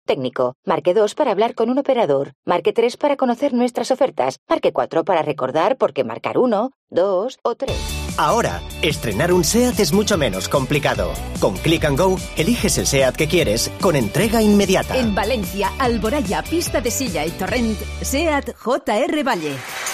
técnico. Marque 2 para hablar con un operador. Marque 3 para conocer nuestras ofertas. Marque 4 para recordar por qué marcar 1, 2 o 3. Ahora, estrenar un SEAT es mucho menos complicado. Con Click & Go, eliges el SEAT que quieres con entrega inmediata. En Valencia, Alboraya, Pista de Silla y Torrent, SEAT JR Valle.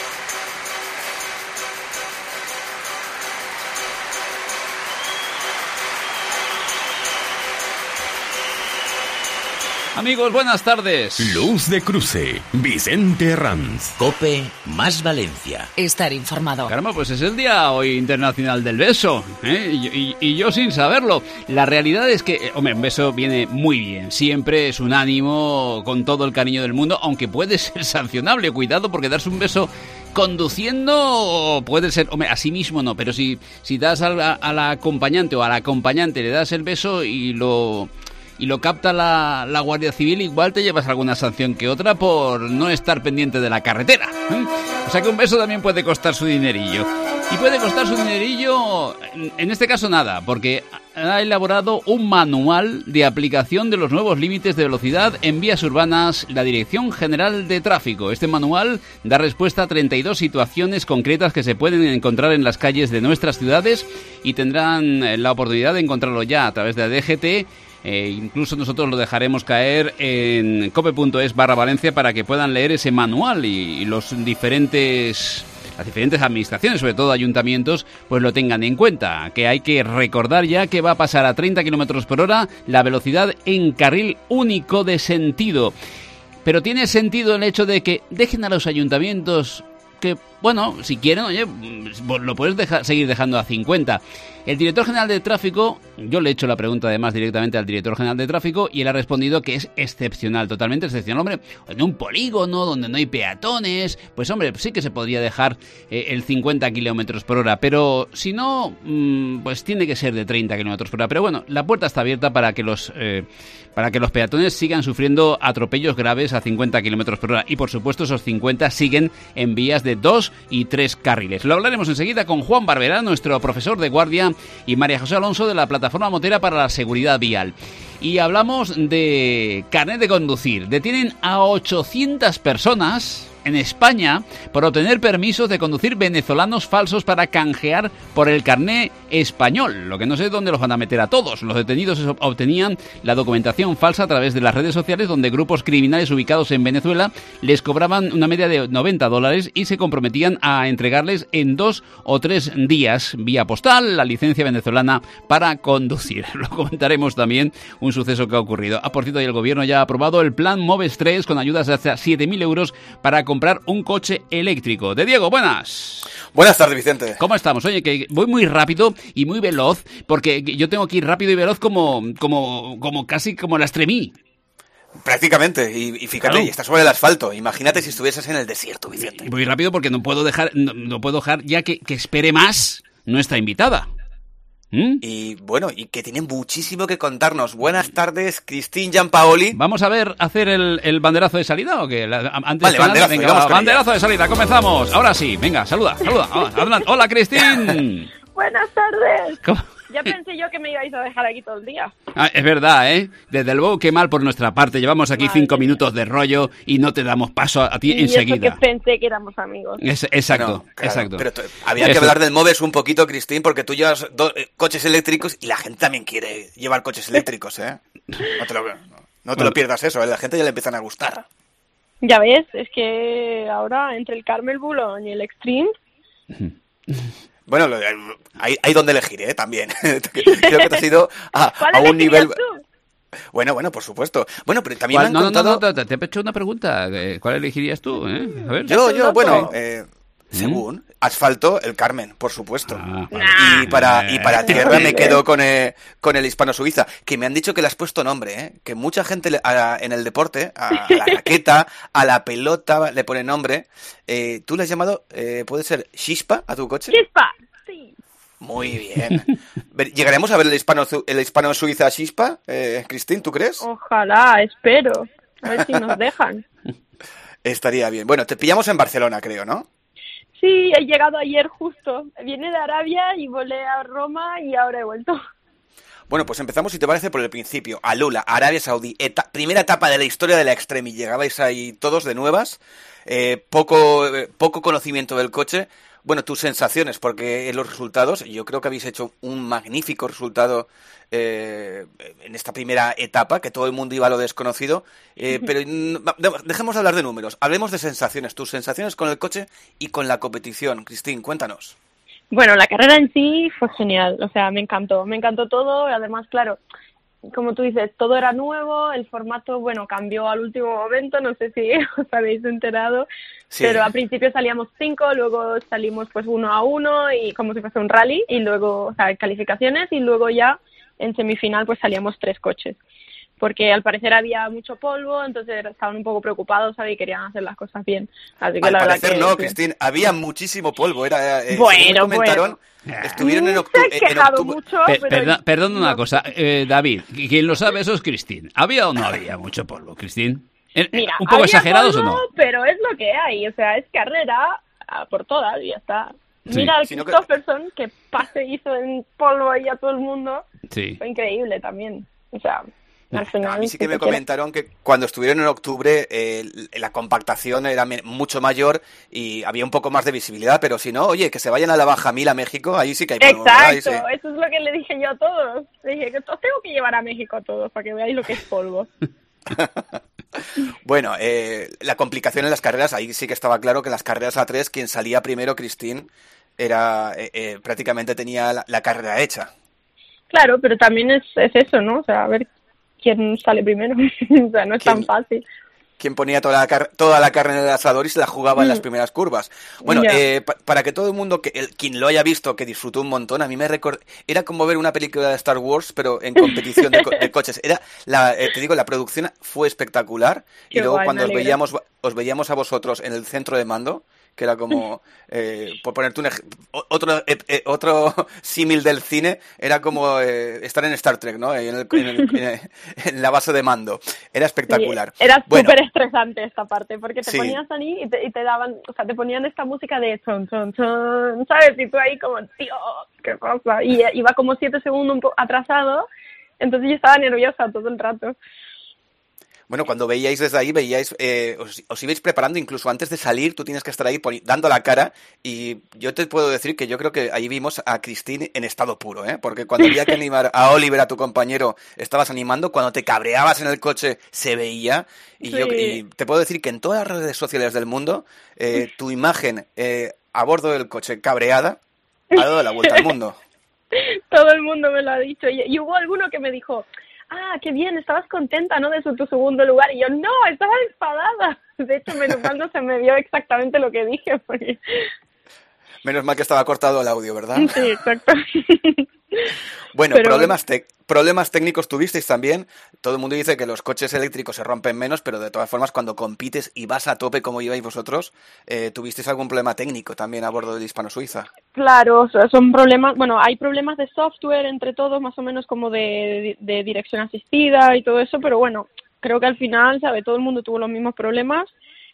Amigos, buenas tardes. Luz de Cruce, Vicente Herranz. COPE más Valencia. Estar informado. Caramba, pues es el Día hoy internacional del beso, ¿eh? Y yo sin saberlo. La realidad es que, hombre, un beso viene muy bien. Siempre es un ánimo con todo el cariño del mundo, aunque puede ser sancionable. Cuidado, porque darse un beso conduciendo puede ser, hombre, a sí mismo no, pero si das al acompañante o al acompañante le das el beso y lo capta la Guardia Civil, igual te llevas alguna sanción que otra por no estar pendiente de la carretera, ¿eh? O sea que un beso también puede costar su dinerillo. Y puede costar su dinerillo, en este caso nada, porque ha elaborado un manual de aplicación de los nuevos límites de velocidad en vías urbanas la Dirección General de Tráfico. Este manual da respuesta a 32 situaciones concretas que se pueden encontrar en las calles de nuestras ciudades y tendrán la oportunidad de encontrarlo ya a través de la DGT. Incluso nosotros lo dejaremos caer en cope.es/Valencia para que puedan leer ese manual y las diferentes administraciones, sobre todo ayuntamientos, pues lo tengan en cuenta. Que hay que recordar ya que va a pasar a 30 km por hora la velocidad en carril único de sentido. Pero tiene sentido el hecho de que dejen a los ayuntamientos que, bueno, si quieren, oye, lo puedes seguir dejando a 50. El director general de tráfico, yo le he hecho la pregunta además directamente al director general de tráfico y él ha respondido que es excepcional, totalmente excepcional. Hombre, en un polígono donde no hay peatones, pues hombre, sí que se podría dejar el 50 kilómetros por hora, pero si no, pues tiene que ser de 30 kilómetros por hora. Pero bueno, la puerta está abierta para que los peatones sigan sufriendo atropellos graves a 50 kilómetros por hora y por supuesto esos 50 siguen en vías de 2 y 3 carriles. Lo hablaremos enseguida con Juan Barberá, nuestro profesor de guardia, y María José Alonso de la Plataforma Motera para la Seguridad Vial. Y hablamos de carnet de conducir. Detienen a 800 personas en España por obtener permisos de conducir venezolanos falsos para canjear por el carné español. Lo que no sé es dónde los van a meter a todos. Los detenidos obtenían la documentación falsa a través de las redes sociales, donde grupos criminales ubicados en Venezuela les cobraban una media de $90 y se comprometían a entregarles en 2 o 3 días vía postal la licencia venezolana para conducir. Lo comentaremos también, un suceso que ha ocurrido. Por cierto, el gobierno ya ha aprobado el plan Moves 3 con ayudas de hasta 7.000 euros para comprar un coche eléctrico. De Diego, buenas. Buenas tardes, Vicente. ¿Cómo estamos? Oye, que voy muy rápido y muy veloz, porque yo tengo que ir rápido y veloz como casi como la Extremí. Prácticamente, y fíjate, claro. Y está sobre el asfalto. Imagínate si estuvieses en el desierto, Vicente. Voy rápido porque no puedo dejar ya que espere más nuestra invitada. Y bueno, y que tienen muchísimo que contarnos. Buenas tardes, Cristín Giampaoli. ¿Vamos a hacer el banderazo de salida o qué? Antes vale, banderazo, venga, banderazo de salida, comenzamos. Ahora sí, venga, saluda. Hola, Cristín. Buenas tardes. ¿Cómo? Ya pensé yo que me ibais a dejar aquí todo el día. Es verdad, ¿eh? Desde luego, qué mal por nuestra parte. Llevamos aquí 5 minutos de rollo y no te damos paso a ti enseguida. Y eso que pensé que éramos amigos. Exacto, bueno, claro, exacto. Pero había que hablar del Moves un poquito, Cristín, porque tú llevas coches eléctricos y la gente también quiere llevar coches eléctricos, ¿eh? No te lo pierdas eso, ¿eh? La gente ya le empiezan a gustar. Ya ves, es que ahora entre el Carmel Bulón y el Extreme... Bueno, hay donde elegir, ¿eh? También. Creo que te has ido a un nivel... Bueno, por supuesto. Bueno, pero también me han contado... No, te he hecho una pregunta. ¿Cuál elegirías tú? A ver. Yo, bueno, según asfalto, el Carmen, por supuesto. Y para tierra me quedo con el Hispano-Suiza, que me han dicho que le has puesto nombre, ¿eh? Que mucha gente en el deporte, a la raqueta, a la pelota, le pone nombre. ¿Tú le has llamado, puede ser, Chispa a tu coche? ¡Chispa! Sí. Muy bien. ¿Llegaremos a ver el Hispano-Suiza Chispa, Cristín, tú crees? Ojalá, espero. A ver si nos dejan. Estaría bien. Bueno, te pillamos en Barcelona, creo, ¿no? Sí, he llegado ayer justo. Vine de Arabia y volé a Roma y ahora he vuelto. Bueno, pues empezamos, si te parece, por el principio. Alula, Arabia Saudí, primera etapa de la historia de la Extreme. Llegabais ahí todos de nuevas, poco conocimiento del coche. Bueno, tus sensaciones, porque en los resultados, yo creo que habéis hecho un magnífico resultado en esta primera etapa, que todo el mundo iba a lo desconocido. Pero dejemos de hablar de números, hablemos de sensaciones. Tus sensaciones con el coche y con la competición. Cristín, cuéntanos. Bueno, la carrera en sí fue genial, o sea, me encantó todo, y además, claro, como tú dices, todo era nuevo, el formato, bueno, cambió al último momento, no sé si os habéis enterado, sí. Pero al principio salíamos 5, luego salimos pues 1 a 1 y como si fuese un rally, y luego, o sea, calificaciones, y luego ya en semifinal pues salíamos 3 coches. Porque al parecer había mucho polvo, entonces estaban un poco preocupados, ¿sabes? Y querían hacer las cosas bien. Así que al la parecer verdad que, no, Cristín, había muchísimo polvo. Bueno. Estuvieron en mucho, Perdón una cosa, David, quien lo sabe eso es Cristín. ¿Había o no había mucho polvo, Cristín? Mira, ¿un poco exagerados polvo, o no? Pero es lo que hay, o sea, es carrera por todas y ya está. Sí. Mira al Christopherson, que pase hizo en polvo ahí a todo el mundo. Sí. Fue increíble también, o sea... Al final, a mí sí que me comentaron que cuando estuvieron en octubre la compactación era mucho mayor y había un poco más de visibilidad, pero si no, oye, que se vayan a la Bajamil a México, ahí sí que hay polvo. Exacto, ¿verdad? Eso es lo que le dije yo a todos. Le dije que os tengo que llevar a México a todos para que veáis lo que es polvo. Bueno, la complicación en las carreras, ahí sí que estaba claro que en las carreras A3 quien salía primero, Cristín, era prácticamente tenía la carrera hecha. Claro, pero también es eso, ¿no? O sea, a ver quién sale primero. O sea, no es tan fácil. ¿Quién ponía toda la carne en el asador y se la jugaba en las primeras curvas? Bueno, para que todo el mundo, quien lo haya visto, que disfrutó un montón, a mí era como ver una película de Star Wars, pero en competición de coches. Te digo, la producción fue espectacular. Qué y luego cuando os veíamos a vosotros en el centro de mando, que era como, por ponerte otro símil del cine, era como estar en Star Trek, ¿no? En la base de mando. Era espectacular. Sí, era súper estresante esta parte, porque te ponías ahí y te daban, o sea, te ponían esta música de chon, chon, chon, ¿sabes? Y tú ahí como, tío, ¿qué pasa? Y iba como 7 segundos un poco atrasado, entonces yo estaba nerviosa todo el rato. Bueno, cuando veíais desde ahí, os ibais preparando incluso antes de salir, tú tienes que estar ahí dando la cara, y yo te puedo decir que yo creo que ahí vimos a Cristín en estado puro, porque cuando había que animar a Oliver, a tu compañero, estabas animando, cuando te cabreabas en el coche se veía, y te puedo decir que en todas las redes sociales del mundo, tu imagen a bordo del coche cabreada ha dado la vuelta al mundo. Todo el mundo me lo ha dicho, y hubo alguno que me dijo... Ah, qué bien, estabas contenta, ¿no? De tu segundo lugar. Y yo, no, estaba enfadada. De hecho, menos mal no se me vio exactamente lo que dije. Porque... Menos mal que estaba cortado el audio, ¿verdad? Sí, exacto. Bueno, problemas técnicos tuvisteis también. Todo el mundo dice que los coches eléctricos se rompen menos, pero de todas formas, cuando compites y vas a tope como ibais vosotros, ¿tuvisteis algún problema técnico también a bordo del Hispano-Suiza? Claro, o sea, son problemas, bueno, hay problemas de software entre todos, más o menos como de dirección asistida y todo eso, pero bueno, creo que al final, ¿sabe? Todo el mundo tuvo los mismos problemas.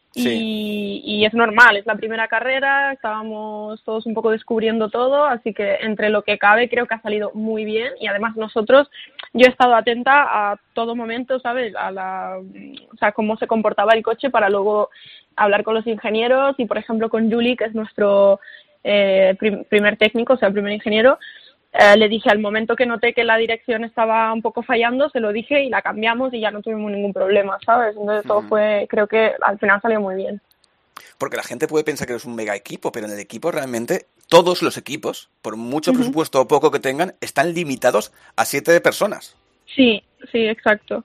Y es normal, es la primera carrera, estábamos todos un poco descubriendo todo, así que entre lo que cabe creo que ha salido muy bien, y además yo he estado atenta a todo momento, ¿sabes? O sea, cómo se comportaba el coche para luego hablar con los ingenieros, y por ejemplo con Juli, que es nuestro primer técnico, o sea, el primer ingeniero. Le dije al momento que noté que la dirección estaba un poco fallando, se lo dije y la cambiamos y ya no tuvimos ningún problema, ¿sabes? Entonces todo creo que al final salió muy bien. Porque la gente puede pensar que es un mega equipo, pero en el equipo realmente todos los equipos, por mucho presupuesto o poco que tengan, están limitados a 7 personas. Sí, exacto.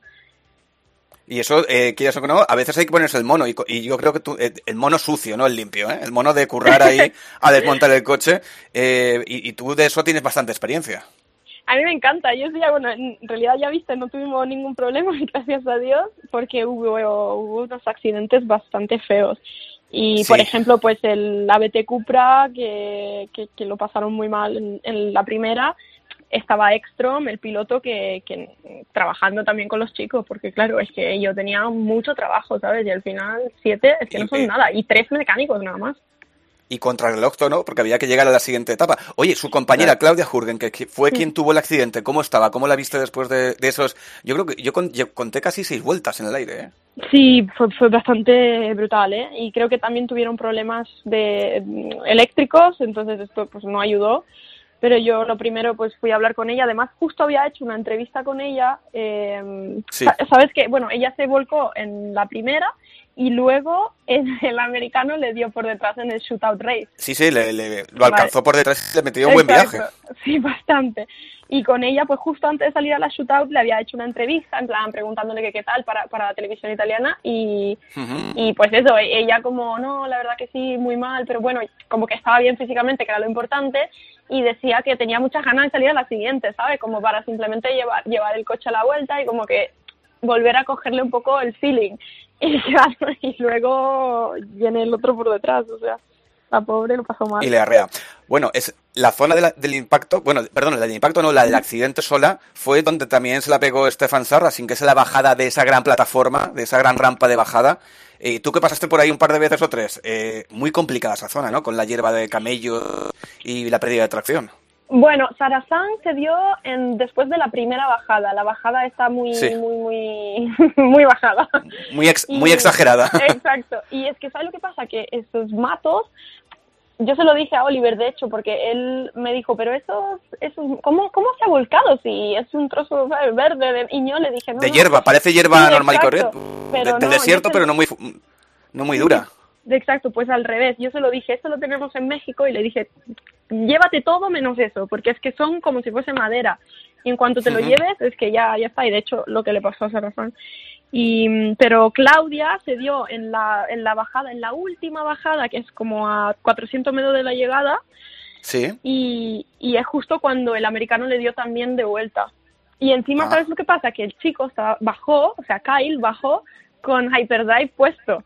Y eso, quieras o no, a veces hay que ponerse el mono, y yo creo que el mono sucio, no el limpio, el mono de currar ahí a desmontar el coche, y tú de eso tienes bastante experiencia. A mí me encanta, yo sí, bueno, en realidad ya viste, no tuvimos ningún problema, gracias a Dios, porque hubo unos accidentes bastante feos. Y por ejemplo, pues el ABT Cupra, que lo pasaron muy mal en la primera, estaba Ekstrom, el piloto, que trabajando también con los chicos, porque claro, es que yo tenía mucho trabajo, ¿sabes? Y al final 7 es que no son nada, y 3 mecánicos nada más. y contrarreloj, ¿no? Porque había que llegar a la siguiente etapa. Oye, su compañera Claudia Jürgen, que fue quien tuvo el accidente, ¿cómo estaba? ¿Cómo la viste después de esos? Yo creo que yo conté casi 6 vueltas en el aire, ¿eh? Sí, fue bastante brutal, ¿eh? Y creo que también tuvieron problemas eléctricos, entonces esto pues no ayudó. Pero yo lo primero pues fui a hablar con ella. Además, justo había hecho una entrevista con ella. Sí. Sabes que, bueno, ella se volcó en la primera y luego el americano le dio por detrás en el shootout race. Sí, lo alcanzó por detrás y le metió un buen viaje. Sí, bastante. Y con ella, pues justo antes de salir a la shootout, le había hecho una entrevista, en plan, preguntándole que qué tal para la televisión italiana. Y pues eso, ella como, no, la verdad que sí, muy mal, pero bueno, como que estaba bien físicamente, que era lo importante. Y decía que tenía muchas ganas de salir a la siguiente, ¿sabes? Como para simplemente llevar el coche a la vuelta y como que volver a cogerle un poco el feeling. Y claro, y luego viene el otro por detrás, o sea, la pobre lo pasó mal. Y le arrea. Bueno, es la zona del impacto, la del accidente sola, fue donde también se la pegó Stefan Sarra, sin que sea la bajada de esa gran plataforma, de esa gran rampa de bajada. Tú que pasaste por ahí un par de veces o 3, muy complicada esa zona, ¿no? Con la hierba de camello y la pérdida de tracción. Bueno, Sarrazán se dio después de la primera bajada. La bajada está muy bajada. Muy exagerada. Exacto. Y es que, ¿sabes lo que pasa? Que esos matos, yo se lo dije a Oliver, de hecho, porque él me dijo, pero eso ¿cómo se ha volcado? Si es un trozo, ¿sabes?, verde, y yo le dije, no. De hierba, parece hierba normal y corriente. Pero del desierto, pero no muy dura. Exacto, pues al revés. Yo se lo dije, esto lo tenemos en México, y le dije, llévate todo menos eso, porque es que son como si fuese madera. Y en cuanto te lo lleves, es que ya está. Y de hecho, lo que le pasó a Sarrazán. Pero Claudia se dio en la bajada, en la última bajada, que es como a 400 metros de la llegada. Sí. Y es justo cuando el americano le dio también de vuelta. Y encima, ¿sabes lo que pasa? Que el chico Kyle bajó con hyperdrive puesto.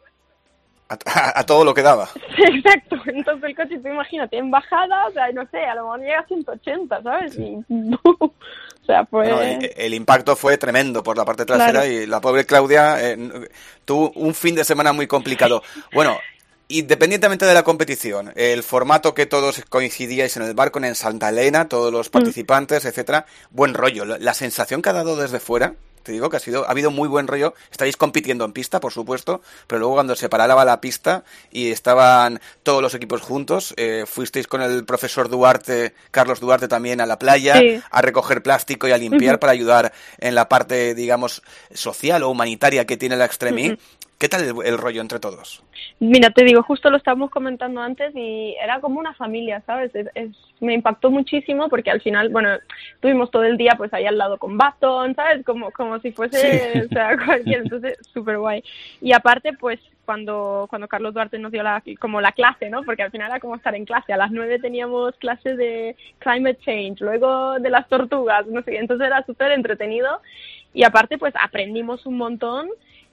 A todo lo que daba. Exacto, entonces el coche, tú imagínate, en bajada, o sea, no sé, a lo mejor llega a 180, ¿sabes? Y, o sea, pues... Bueno, el impacto fue tremendo por la parte trasera, claro. Y la pobre Claudia tuvo un fin de semana muy complicado. Bueno, independientemente de la competición, el formato que todos coincidíais en el barco en Santa Elena, todos los participantes, etcétera, buen rollo. La sensación que ha dado desde fuera... Te digo que ha habido muy buen rollo. Estáis compitiendo en pista, por supuesto, pero luego cuando se paraba la pista y estaban todos los equipos juntos, fuisteis con el profesor Carlos Duarte también a la playa, sí, a recoger plástico y a limpiar para ayudar en la parte, digamos, social o humanitaria que tiene la Extreme. ¿Qué tal el rollo entre todos? Mira, te digo, justo lo estábamos comentando antes y era como una familia, ¿sabes? Me impactó muchísimo porque al final, bueno, estuvimos todo el día pues ahí al lado con Baton, ¿sabes? Como si fuese, sí, o sea, cualquier, entonces súper guay. Y aparte, pues cuando Carlos Duarte nos dio la clase, ¿no? Porque al final era como estar en clase. A las 9 teníamos clase de climate change, luego de las tortugas, no sé, entonces era súper entretenido y aparte pues aprendimos un montón.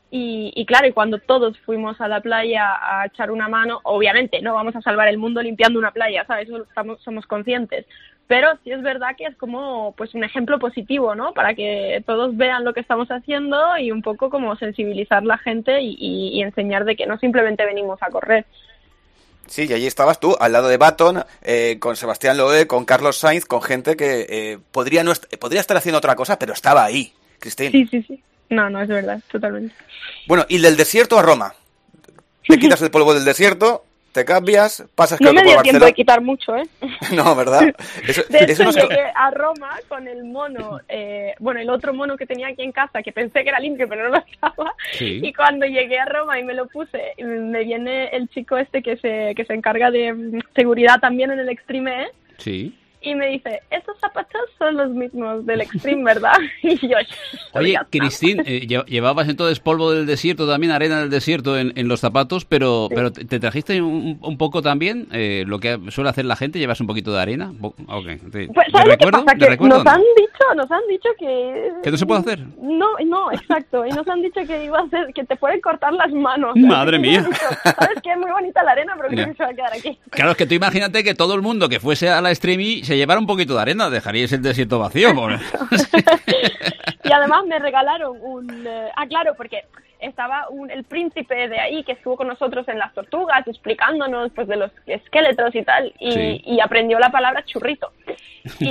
Y claro, y cuando todos fuimos a la playa a echar una mano, obviamente no vamos a salvar el mundo limpiando una playa, ¿sabes? Eso somos conscientes. Pero sí es verdad que es como pues un ejemplo positivo, ¿no? Para que todos vean lo que estamos haciendo y un poco como sensibilizar a la gente y enseñar de que no simplemente venimos a correr. Sí, y allí estabas tú, al lado de Baton, con Sebastián Loeb, con Carlos Sainz, con gente que podría estar haciendo otra cosa, pero estaba ahí, Cristín. Sí. No, es verdad, totalmente. Bueno, y del desierto a Roma. Te quitas el polvo del desierto, te cambias, pasas creo que por Barcelona. No me dio tiempo de quitar mucho, ¿eh? No, ¿verdad? De hecho, llegué a Roma con el mono, el otro mono que tenía aquí en casa, que pensé que era limpio, pero no lo estaba. Sí. Y cuando llegué a Roma y me lo puse, me viene el chico que se encarga de seguridad también en el Extreme, ¿eh? Sí. Y me dice, estos zapatos son los mismos del Extreme, ¿verdad? Y yo... Oye, Cristín, llevabas entonces polvo del desierto, también arena del desierto en los zapatos, pero ¿te trajiste un poco también lo que suele hacer la gente? ¿Llevas un poquito de arena? Okay. Pues, ¿sabes qué pasa? Que nos han dicho que... ¿Que no se puede hacer? No, exacto. Y nos han dicho que iba a ser, que te pueden cortar las manos. ¡Madre mía! ¿Sabes qué? Es muy bonita la arena, pero creo que se va a quedar aquí. Claro, es que tú imagínate que todo el mundo que fuese a la Extreme se llevara un poquito de arena, dejaríais el desierto vacío. Y además me regalaron claro, porque estaba el príncipe de ahí que estuvo con nosotros en las tortugas explicándonos pues de los esqueletos y tal, y aprendió la palabra churrito. Y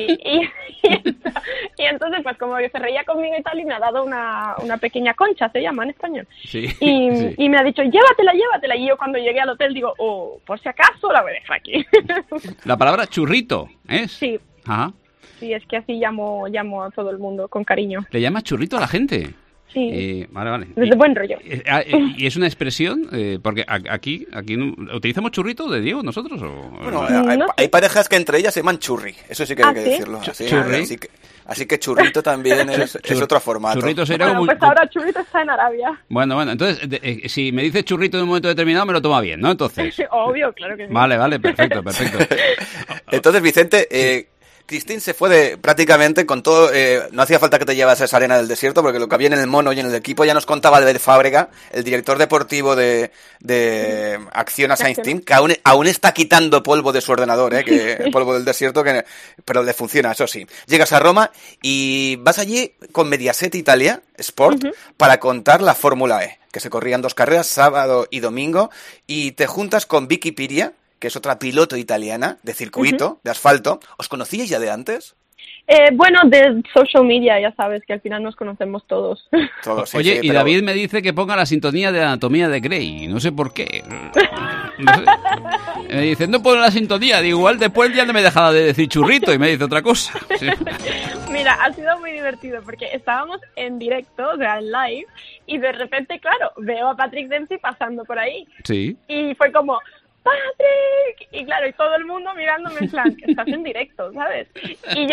entonces pues como se reía conmigo y tal, y me ha dado una pequeña concha, se llama en español. Sí, y me ha dicho, llévatela. Y yo cuando llegué al hotel digo, por si acaso la voy a dejar aquí. La palabra churrito, ¿es? Sí. Ajá. Sí, es que así llamo a todo el mundo con cariño. ¿Le llamas churrito a la gente? Sí. Vale. Es de buen rollo. ¿Y es una expresión? Porque aquí ¿utilizamos churrito de Diego nosotros? Bueno, hay parejas que entre ellas se llaman churri. Eso sí que hay que decirlo. Así que churrito también es otro formato. Churrito sería pues ahora churrito está en Arabia. Bueno, entonces, si me dices churrito en un momento determinado, me lo toma bien, ¿no? Entonces. Obvio, claro que sí. Vale, perfecto. Entonces, Vicente, Christine se fue prácticamente con todo. No hacía falta que te llevases arena del desierto, porque lo que había en el mono y en el equipo ya nos contaba Albert Fábrega, el director deportivo de Acciona Science Team, que aún está quitando polvo de su ordenador, que el polvo del desierto, pero le funciona, eso sí. Llegas a Roma y vas allí con Mediaset Italia Sport para contar la Fórmula E, que se corrían 2 carreras, sábado y domingo, y te juntas con Vicky Piria, que es otra piloto italiana de circuito, de asfalto. ¿Os conocíais ya de antes? Bueno, de social media, ya sabes, que al final nos conocemos todos. Sí, Oye, y pero... David me dice que ponga la sintonía de Anatomía de Grey. No sé por qué. No sé. Me dice, no pongo la sintonía. Digo, igual después ya no me he dejado de decir churrito y me dice otra cosa. Sí. Mira, ha sido muy divertido porque estábamos en directo, o sea, en live, y de repente, claro, veo a Patrick Dempsey pasando por ahí. Sí. Y fue como... ¡Patrick! Y claro, y todo el mundo mirándome en plan, que estás en directo, ¿sabes? Y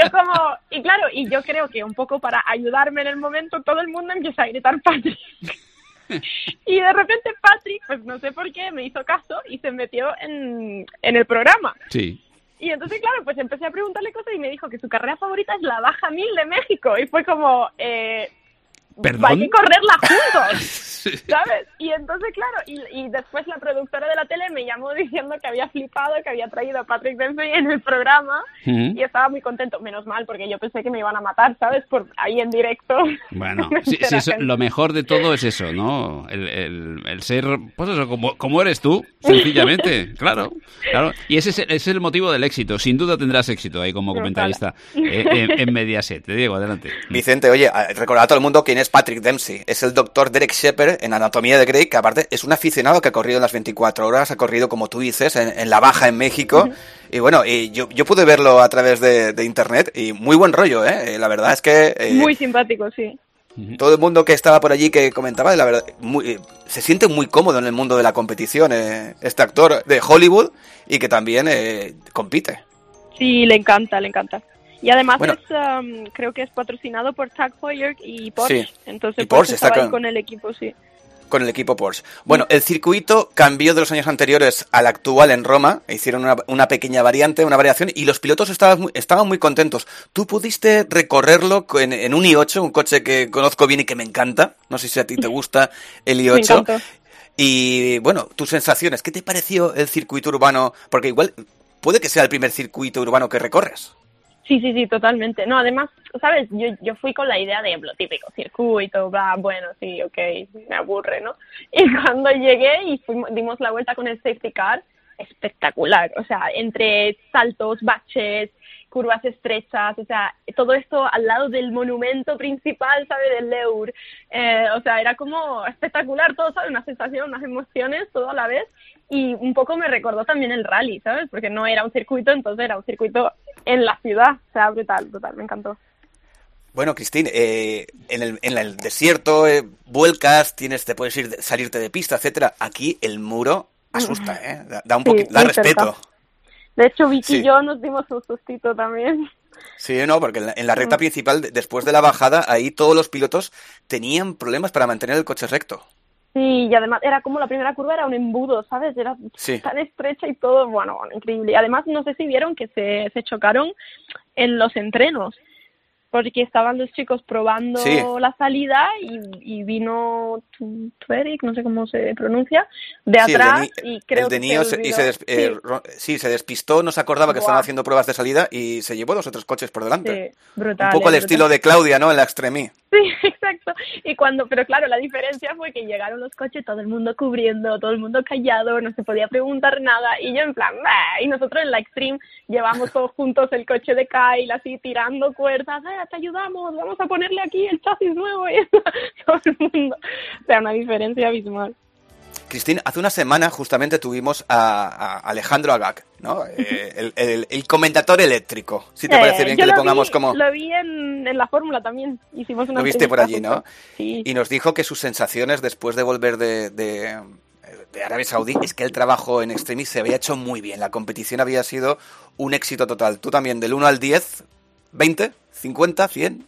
yo creo que un poco para ayudarme en el momento, todo el mundo empieza a gritar Patrick. Y de repente Patrick, pues no sé por qué, me hizo caso y se metió en el programa. Sí. Y entonces, claro, pues empecé a preguntarle cosas y me dijo que su carrera favorita es la Baja 1000 de México. Y fue como... ¿Perdón? Hay que correrla juntos, ¿sabes? Y entonces, claro, y después la productora de la tele me llamó diciendo que había flipado, que había traído a Patrick Dempsey en el programa, y estaba muy contento, menos mal, porque yo pensé que me iban a matar, ¿sabes? Por ahí en directo. Bueno, sí, lo mejor de todo es eso, ¿no? El ser, pues eso, como eres tú, sencillamente, claro. Y ese es el motivo del éxito. Sin duda tendrás éxito ahí como comentarista en Mediaset. Te digo, adelante. Vicente, oye, recordad a todo el mundo quién es Patrick Dempsey. Es el doctor Derek Shepherd en Anatomía de Grey, que aparte es un aficionado que ha corrido en las 24 horas, ha corrido, como tú dices, en la Baja en México. Y bueno, yo pude verlo a través de internet y muy buen rollo, la verdad es que... muy simpático, sí. Todo el mundo que estaba por allí que comentaba, la verdad, se siente muy cómodo en el mundo de la competición, este actor de Hollywood, y que también compite. Sí, le encanta. Y además creo que es patrocinado por Tag Heuer y Porsche. Sí. Entonces Porsche está ahí con el equipo, sí. Con el equipo Porsche. Bueno, el circuito cambió de los años anteriores al actual en Roma. Hicieron una pequeña variación, y los pilotos estaban muy contentos. ¿Tú pudiste recorrerlo en un i8, un coche que conozco bien y que me encanta? No sé si a ti te gusta el i8. Me encanta. Y bueno, tus sensaciones. ¿Qué te pareció el circuito urbano? Porque igual puede que sea el primer circuito urbano que recorres. Sí, totalmente. No, además, ¿sabes? Yo fui con la idea de lo típico, circuito, bla, bueno, sí, ok, me aburre, ¿no? Y cuando llegué y dimos la vuelta con el safety car, espectacular. O sea, entre saltos, baches, curvas estrechas, o sea, todo esto al lado del monumento principal, ¿sabes? Del Leur. O sea, era como espectacular todo, ¿sabes? Una sensación, unas emociones, todo a la vez. Y un poco me recordó también el rally, ¿sabes? Porque no era un circuito, entonces era un circuito en la ciudad. O sea, brutal, me encantó. Bueno, Christine, en el desierto vuelcas, te puedes salirte de pista, etcétera. Aquí el muro asusta, da un poquito, da respeto. Cerca. De hecho, Vicky y yo nos dimos un sustito también. Sí, no, porque en la recta principal, después de la bajada, ahí todos los pilotos tenían problemas para mantener el coche recto. Sí, y además era como la primera curva, era un embudo, ¿sabes? Era tan estrecha y todo, bueno, increíble. Y además, no sé si vieron que se chocaron en los entrenos. porque estaban los chicos probando la salida y vino Tuerik, no sé cómo se pronuncia, de atrás y creo que se despistó, no se acordaba que estaban haciendo pruebas de salida y se llevó 2 o 3 coches por delante. Sí, brutal. Un poco al estilo de Claudia, ¿no? En la Extreme. Sí, exacto. Pero claro, la diferencia fue que llegaron los coches, todo el mundo cubriendo, todo el mundo callado, no se podía preguntar nada y yo en plan, bah, y nosotros en la Extreme llevamos todos juntos el coche de Kyle así tirando cuerdas, te ayudamos, vamos a ponerle aquí el chasis nuevo y todo el mundo. O sea, una diferencia abismal. Cristín, hace una semana justamente tuvimos a Alejandro Agag, ¿no? El comentator eléctrico, si te parece bien que le pongamos como... Lo vi en la fórmula también, hicimos una... Lo viste por allí, ¿no? Sí. Y nos dijo que sus sensaciones después de volver de Arabia Saudí es que el trabajo en Extremis se había hecho muy bien, la competición había sido un éxito total. Tú también, del 1 al 10, 20, 50, 100...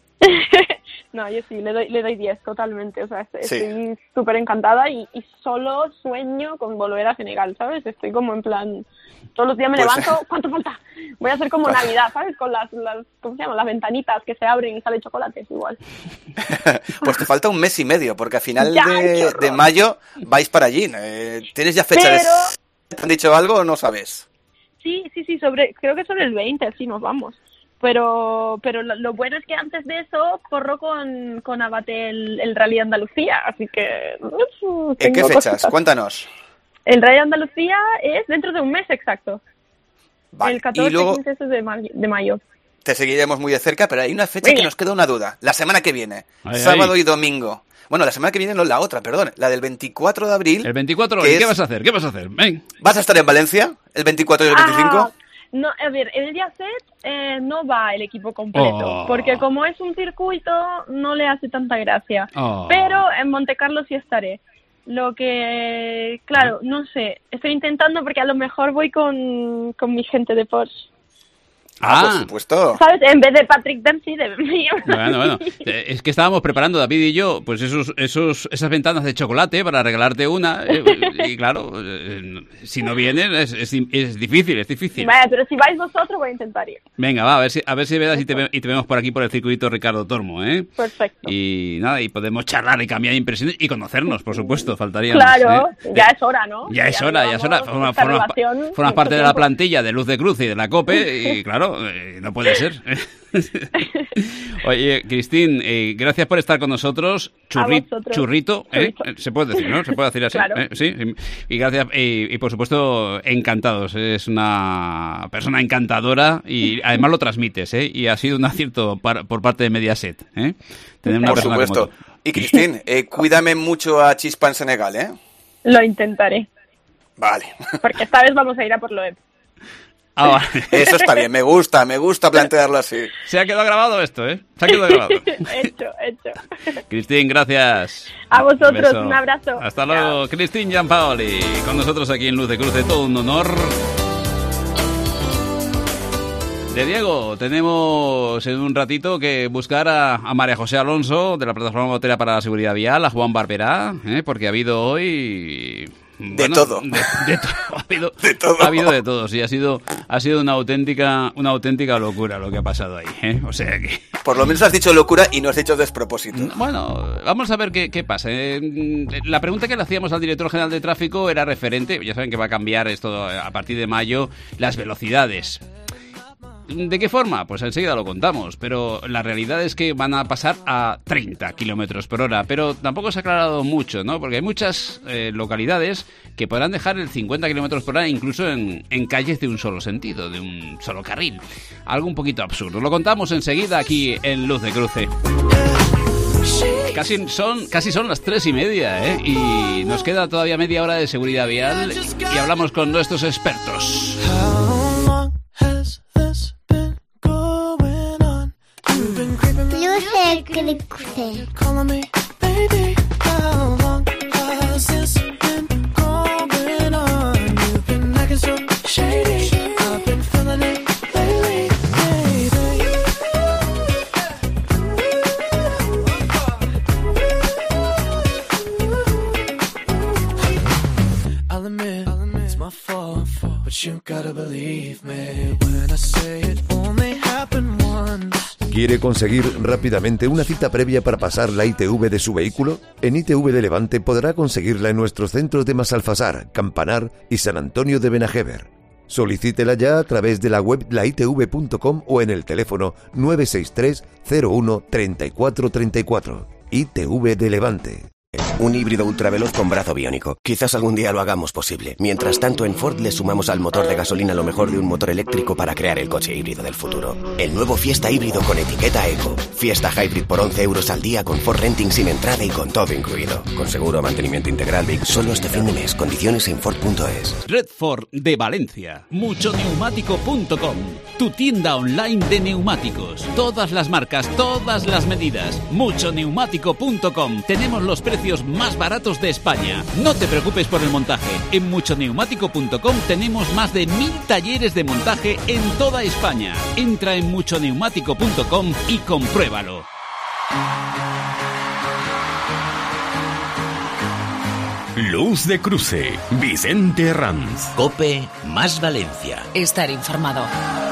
No, yo sí, le doy 10 totalmente, o sea, estoy súper encantada y solo sueño con volver a Senegal, ¿sabes? Estoy como en plan, todos los días me levanto, ¿cuánto falta? Voy a hacer como Navidad, ¿sabes? Con las ¿cómo se llama? Las ventanitas que se abren y sale chocolate, es igual. Pues te falta un mes y medio, porque a final de mayo vais para allí. ¿Tienes ya fecha ¿Te han dicho algo o no sabes? Sí, creo que sobre el 20, sí, nos vamos. Pero lo bueno es que antes de eso corro con Abate el Rally de Andalucía, así que... ¿En qué fechas? Cuéntanos. El Rally de Andalucía es dentro de un mes exacto. Vale. El 14 y luego 15 de mayo. Te seguiremos muy de cerca, pero hay una fecha que nos queda una duda. La semana que viene, sábado y domingo. Bueno, la semana que viene no, la otra, perdón. La del 24 de abril. El 24, ¿y qué vas a hacer? Ven. ¿Vas a estar en Valencia el 24 y el 25? No, a ver, el día set no va el equipo completo, porque como es un circuito no le hace tanta gracia. Pero en Montecarlo sí estaré. Lo que, claro, no sé, estoy intentando porque a lo mejor voy con mi gente de Porsche. Por supuesto. ¿Sabes? En vez de Patrick Dempsey, de mí. Bueno. Es que estábamos preparando, David y yo, pues esas ventanas de chocolate para regalarte una. Y claro, si no vienen es difícil. Vaya, pero si vais vosotros voy a intentar ir. Venga, va, a ver si veas y te vemos por aquí por el circuito Ricardo Tormo, ¿eh? Perfecto. Y nada, y podemos charlar y cambiar impresiones y conocernos, por supuesto, faltaría más. Claro, ya es hora, ¿no? Ya es hora. Formas parte de la plantilla de Luz de Cruz y de la COPE y claro, no puede ser. Oye, Cristín, gracias por estar con nosotros. Churrito, se puede decir, ¿no? Se puede decir así. Claro. Sí. Y gracias, y por supuesto, encantados. Es una persona encantadora y además lo transmites, ¿eh? Y ha sido un acierto por parte de Mediaset, ¿eh? Tener una por supuesto. Y Cristín, cuídame mucho a Chispa en Senegal, ¿eh? Lo intentaré. Vale. Porque esta vez vamos a ir a por Loeb. Vale. Eso está bien, me gusta plantearlo así. Se ha quedado grabado esto, ¿eh? Se ha quedado grabado. Hecho. Cristín, gracias. A vosotros, un abrazo. Hasta luego, Cristín Giampaoli, con nosotros aquí en Luz de Cruce, todo un honor. De Diego, tenemos en un ratito que buscar a María José Alonso, de la Plataforma Motera para la Seguridad Vial, a Juan Barberá, porque ha habido hoy... De todo. Ha habido de todo, sí, ha sido una auténtica locura lo que ha pasado ahí, ¿eh? O sea que... Por lo menos has dicho locura y no has dicho despropósito. Bueno, vamos a ver qué pasa. La pregunta que le hacíamos al director general de tráfico era referente, ya saben que va a cambiar esto a partir de mayo, las velocidades. ¿De qué forma? Pues enseguida lo contamos, pero la realidad es que van a pasar a 30 kilómetros por hora, pero tampoco se ha aclarado mucho, ¿no? Porque hay muchas localidades que podrán dejar el 50 kilómetros por hora incluso en calles de un solo sentido, de un solo carril. Algo un poquito absurdo. Lo contamos enseguida aquí en Luz de Cruce. Casi son las 3:30, ¿eh? Y nos queda todavía media hora de seguridad vial y hablamos con nuestros expertos. I'll admit it's my fault, but you gotta believe me when I say it only happened once. ¿Quiere conseguir rápidamente una cita previa para pasar la ITV de su vehículo? En ITV de Levante podrá conseguirla en nuestros centros de Masalfasar, Campanar y San Antonio de Benajever. Solicítela ya a través de la web laitv.com o en el teléfono 963 01 34 34. ITV de Levante. Un híbrido ultraveloz con brazo biónico. Quizás algún día lo hagamos posible. Mientras tanto, en Ford le sumamos al motor de gasolina lo mejor de un motor eléctrico para crear el coche híbrido del futuro. El nuevo Fiesta híbrido con etiqueta Eco. Fiesta Hybrid por 11 euros al día con Ford Renting sin entrada y con todo incluido. Con seguro, mantenimiento integral Big. Solo este fin de mes. Condiciones en Ford.es. Red Ford de Valencia. Muchoneumático.com. Tu tienda online de neumáticos. Todas las marcas, todas las medidas. Muchoneumático.com. Tenemos los precios más baratos de España. No te preocupes por el montaje. En muchoneumático.com tenemos más de 1000 talleres de montaje en toda España. Entra en muchoneumático.com y compruébalo. Luz de Cruce, Vicente Herranz. COPE más Valencia. Estar informado.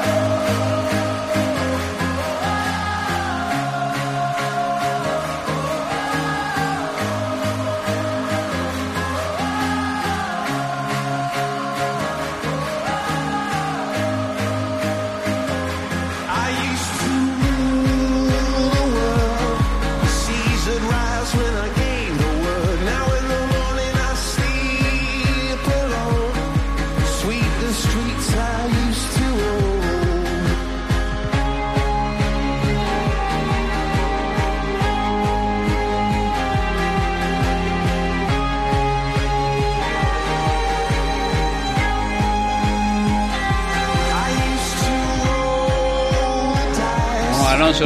Alonso.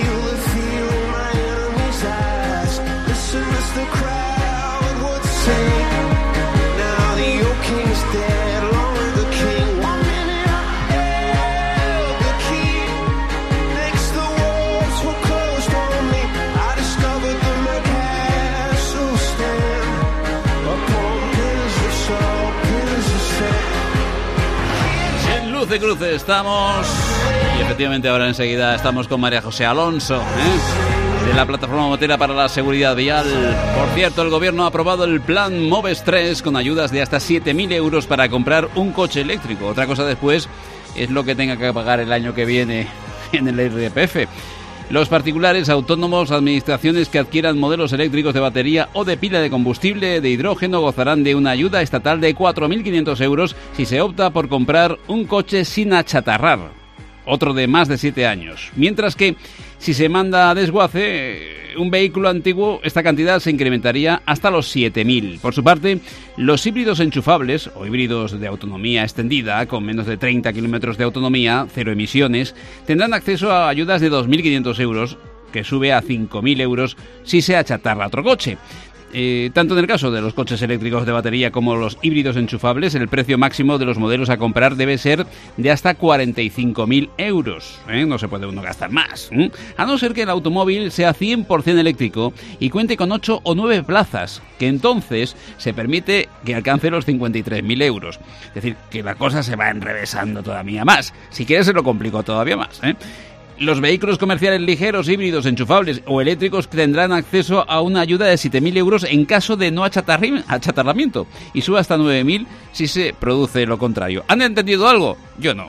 En Luz de Cruce estamos. Y efectivamente ahora enseguida estamos con María José Alonso, de la Plataforma Motera para la Seguridad Vial. Por cierto, el Gobierno ha aprobado el plan MOVES 3 con ayudas de hasta 7.000 euros para comprar un coche eléctrico. Otra cosa después es lo que tenga que pagar el año que viene en el IRPF. Los particulares, autónomos, administraciones que adquieran modelos eléctricos de batería o de pila de combustible de hidrógeno gozarán de una ayuda estatal de 4.500 euros si se opta por comprar un coche sin achatarrar. Otro de más de 7 años. Mientras que si se manda a desguace un vehículo antiguo, esta cantidad se incrementaría hasta los 7.000. Por su parte, los híbridos enchufables o híbridos de autonomía extendida con menos de 30 kilómetros de autonomía, cero emisiones, tendrán acceso a ayudas de 2.500 euros, que sube a 5.000 euros si se achatarra otro coche. Tanto en el caso de los coches eléctricos de batería como los híbridos enchufables, el precio máximo de los modelos a comprar debe ser de hasta 45.000 euros. No se puede uno gastar más. A no ser que el automóvil sea 100% eléctrico y cuente con 8 o 9 plazas, que entonces se permite que alcance los 53.000 euros. Es decir, que la cosa se va enrevesando todavía más. Si quieres se lo complico todavía más. Los vehículos comerciales ligeros, híbridos, enchufables o eléctricos tendrán acceso a una ayuda de 7.000 euros en caso de no achatarramiento y sube hasta 9.000 si se produce lo contrario. ¿Han entendido algo? Yo no.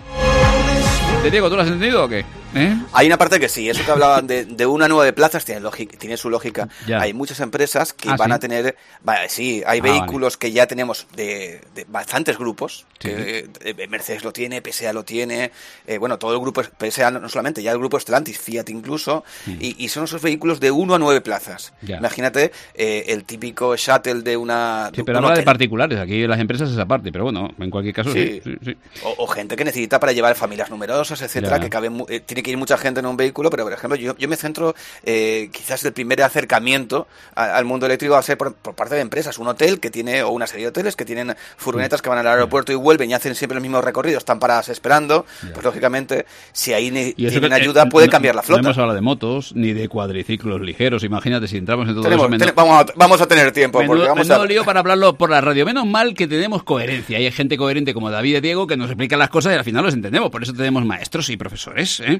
¿Te Diego, tú lo has entendido o qué? Hay una parte que sí, eso que hablaban de una nueva de plazas tiene su lógica. Ya. Hay muchas empresas que van a tener, hay vehículos que ya tenemos de bastantes grupos, sí. Mercedes lo tiene, PSA lo tiene, todo el grupo, PSA no solamente, ya el grupo Stellantis, Fiat incluso, y son esos vehículos de 1 a 9 plazas. Ya. Imagínate el típico shuttle de una... Sí, pero habla de particulares, aquí las empresas es aparte, pero bueno, en cualquier caso sí. O gente que necesita para llevar familias numerosas, etcétera, que tiene que ir mucha gente en un vehículo, pero por ejemplo yo me centro, quizás el primer acercamiento al mundo eléctrico va a ser por parte de empresas, un hotel que tiene, o una serie de hoteles que tienen furgonetas que van al aeropuerto y vuelven y hacen siempre los mismos recorridos, están paradas esperando, pues lógicamente si ahí tienen ayuda puede cambiar la flota. No hemos hablado de motos ni de cuadriciclos ligeros, imagínate si entramos en todo eso. Vamos a tener tiempo. Menudo lío para hablarlo por la radio, menos mal que tenemos coherencia, hay gente coherente como David y Diego que nos explican las cosas y al final los entendemos, por eso tenemos maestros y profesores,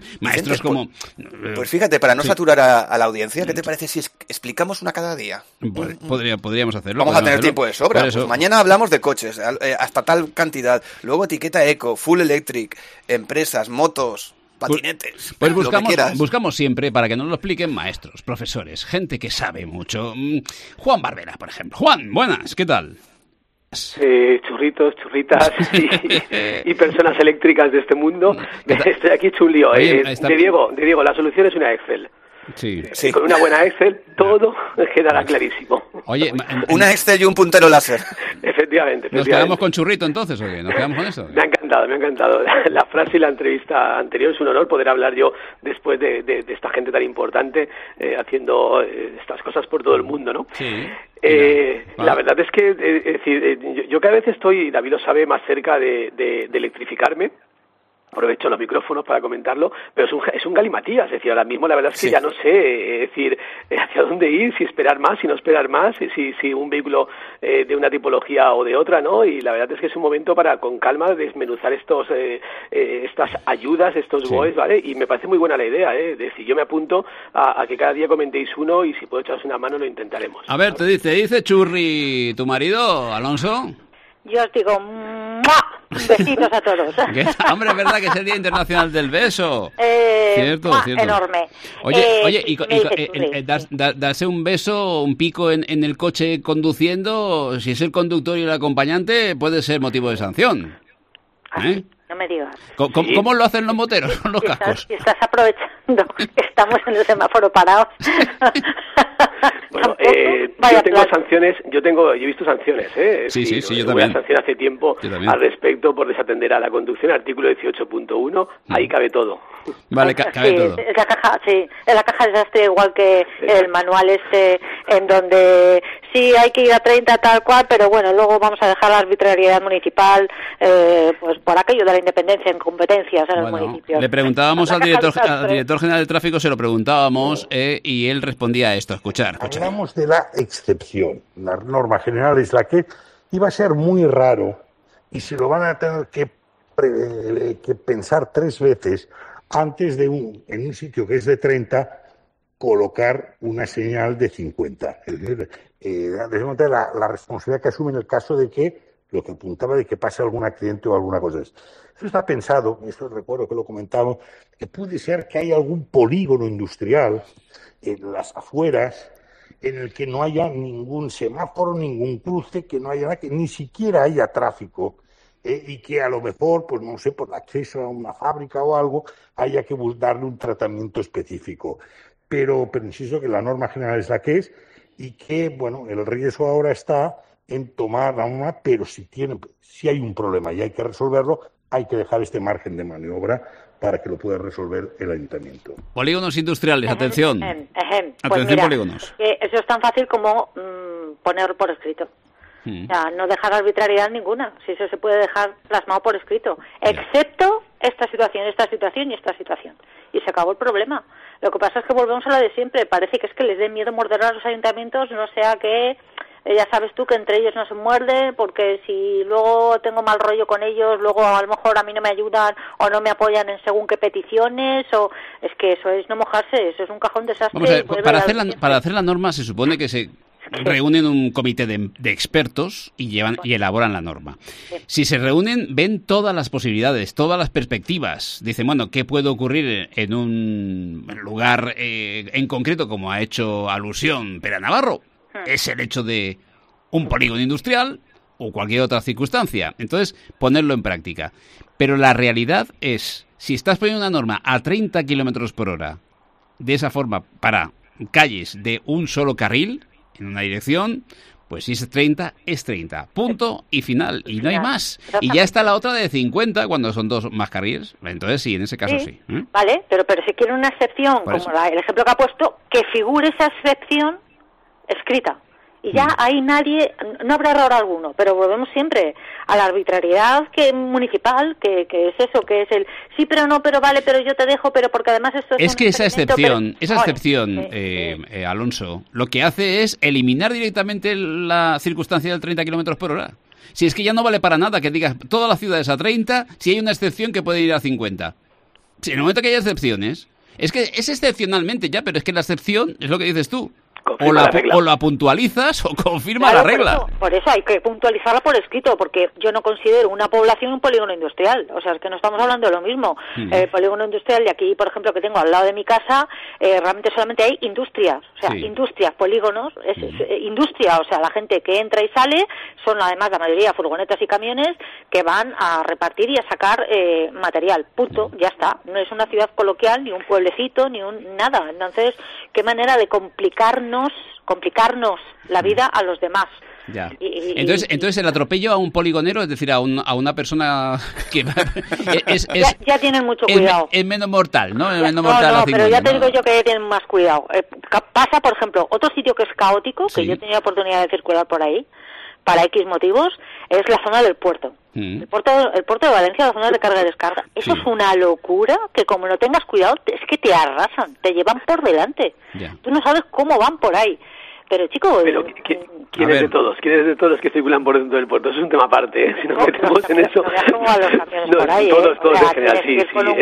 Maestros como... Pues fíjate, para no saturar a la audiencia, ¿qué te parece si explicamos una cada día? Podríamos hacerlo. Vamos a tener tiempo de sobra. Pues mañana hablamos de coches, hasta tal cantidad. Luego etiqueta eco, full electric, empresas, motos... patinetes. Pues buscamos siempre, para que nos lo expliquen, maestros, profesores, gente que sabe mucho. Juan Barbera, por ejemplo. Juan, buenas, ¿qué tal? Churritos, churritas y personas eléctricas de este mundo. Estoy aquí hecho un lío. De Diego, la solución es una Excel. Sí. Con una buena Excel todo quedará clarísimo. Oye, una Excel y un puntero láser. Efectivamente. ¿Nos quedamos con Churrito entonces o qué? ¿Nos quedamos con eso? Me ha encantado. La frase y la entrevista anterior, es un honor poder hablar yo después de esta gente tan importante haciendo estas cosas por todo el mundo, ¿no? Sí. La verdad es que yo cada vez estoy, David lo sabe, más cerca de electrificarme. Aprovecho los micrófonos para comentarlo, pero es un galimatías, es decir, ahora mismo la verdad es que ya no sé, es decir, hacia dónde ir, si esperar más, si no esperar más, si un vehículo de una tipología o de otra, ¿no? Y la verdad es que es un momento para, con calma, desmenuzar estas ayudas, estos BOEs, ¿vale? Y me parece muy buena la idea, de decir, yo me apunto a que cada día comentéis uno y si puedo echaros una mano lo intentaremos. A ver, te dice Churri, ¿tu marido, Alonso? Yo os digo, besitos a todos. Hombre, es verdad que es el Día Internacional del Beso. Cierto. Enorme. Oye, darse un beso, un pico en el coche conduciendo, si es el conductor y el acompañante, puede ser motivo de sanción. ¿Eh? No me digas. ¿Cómo lo hacen los moteros con los cascos? Estás aprovechando que estamos en el semáforo parados. Bueno, yo he visto sanciones, Sí, yo también. también. Una sanción hace tiempo al respecto por desatender a la conducción, artículo 18.1, ahí cabe todo. Vale, cabe todo. En la caja de desastre, igual que el manual en donde sí hay que ir a 30 tal cual, pero bueno, luego vamos a dejar la arbitrariedad municipal, pues por aquello de la independencia en competencias en los municipios. Le preguntábamos al director general de tráfico, se lo preguntábamos, y él respondía a esto. Escuchar. Hablamos de la excepción. La norma general es la que iba a ser muy raro y se lo van a tener que pensar 3 veces antes de en un sitio que es de 30 colocar una señal de 50. Es decir, la responsabilidad que asume en el caso de que lo que apuntaba de que pase algún accidente o alguna cosa. Eso está pensado, esto recuerdo que lo comentamos, que puede ser que haya algún polígono industrial en las afueras en el que no haya ningún semáforo, ningún cruce, que no haya nada, que ni siquiera haya tráfico, y que a lo mejor, pues no sé, por acceso a una fábrica o algo, haya que darle un tratamiento específico. Pero insisto que la norma general es la que es y que, bueno, el riesgo ahora está en tomar la norma, pero si hay un problema y hay que resolverlo, hay que dejar este margen de maniobra para que lo pueda resolver el ayuntamiento. Polígonos industriales, atención. Atención, polígonos. Eso es tan fácil como ponerlo por escrito. O sea, no dejar arbitrariedad ninguna. Si eso se puede dejar plasmado por escrito. Excepto esta situación y esta situación. Y se acabó el problema. Lo que pasa es que volvemos a lo de siempre. Parece que es que les dé miedo morder a los ayuntamientos, no sea que... Ya sabes tú que entre ellos no se muerde, porque si luego tengo mal rollo con ellos, luego a lo mejor a mí no me ayudan o no me apoyan en según qué peticiones, o es que eso es no mojarse, eso es un cajón desastre. Vamos a ver, para hacer la norma se supone que se reúnen un comité de expertos y elaboran la norma. Si se reúnen, ven todas las posibilidades, todas las perspectivas. Dicen, bueno, ¿qué puede ocurrir en un lugar en concreto, como ha hecho alusión Pera Navarro? Es el hecho de un polígono industrial o cualquier otra circunstancia. Entonces, ponerlo en práctica. Pero la realidad es, si estás poniendo una norma a 30 kilómetros por hora, de esa forma, para calles de un solo carril, en una dirección, pues si es 30, es 30. Punto y final. Y no hay más. Y ya está la otra de 50 cuando son 2 más carriles. Entonces sí, en ese caso sí. Vale, pero si quiere una excepción, como el ejemplo que ha puesto, que figure esa excepción escrita. Y ya ahí no habrá error alguno, pero volvemos siempre a la arbitrariedad municipal, que es eso, que es el sí, pero no, pero vale, pero yo te dejo, pero porque además esto es que esa excepción, Alonso, lo que hace es eliminar directamente la circunstancia del 30 kilómetros por hora. Si es que ya no vale para nada que digas todas las ciudades a 30, si hay una excepción que puede ir a 50. Sí, en el momento que hay excepciones. Es que es excepcionalmente ya, pero es que la excepción es lo que dices tú. O la puntualizas o confirma la regla. Por eso hay que puntualizarla por escrito, porque yo no considero una población un polígono industrial. O sea, es que no estamos hablando de lo mismo. El polígono industrial de aquí, por ejemplo, que tengo al lado de mi casa, realmente solamente hay industrias. O sea, industrias, polígonos, es industria. O sea, la gente que entra y sale son además la mayoría furgonetas y camiones que van a repartir y a sacar material. Punto, ya está. No es una ciudad coloquial, ni un pueblecito, ni nada. Entonces, qué manera de complicarnos la vida a los demás. Ya. Entonces el atropello a un poligonero, es decir, a una persona que ya tienen mucho cuidado. Es menos mortal, ¿no? Pero ya te digo yo que tienen más cuidado. Pasa, por ejemplo, otro sitio que es caótico, que yo he tenido oportunidad de circular por ahí, para X motivos, es la zona del puerto. El puerto de Valencia, la zona de carga y descarga. Eso es una locura, que como no tengas cuidado, es que te arrasan, te llevan por delante. Tú no sabes cómo van por ahí. Pero, chicos... ¿Quiénes de todos que circulan por dentro del puerto? Eso es un tema aparte, ¿eh? Si nos metemos en eso... Todos en general, sí.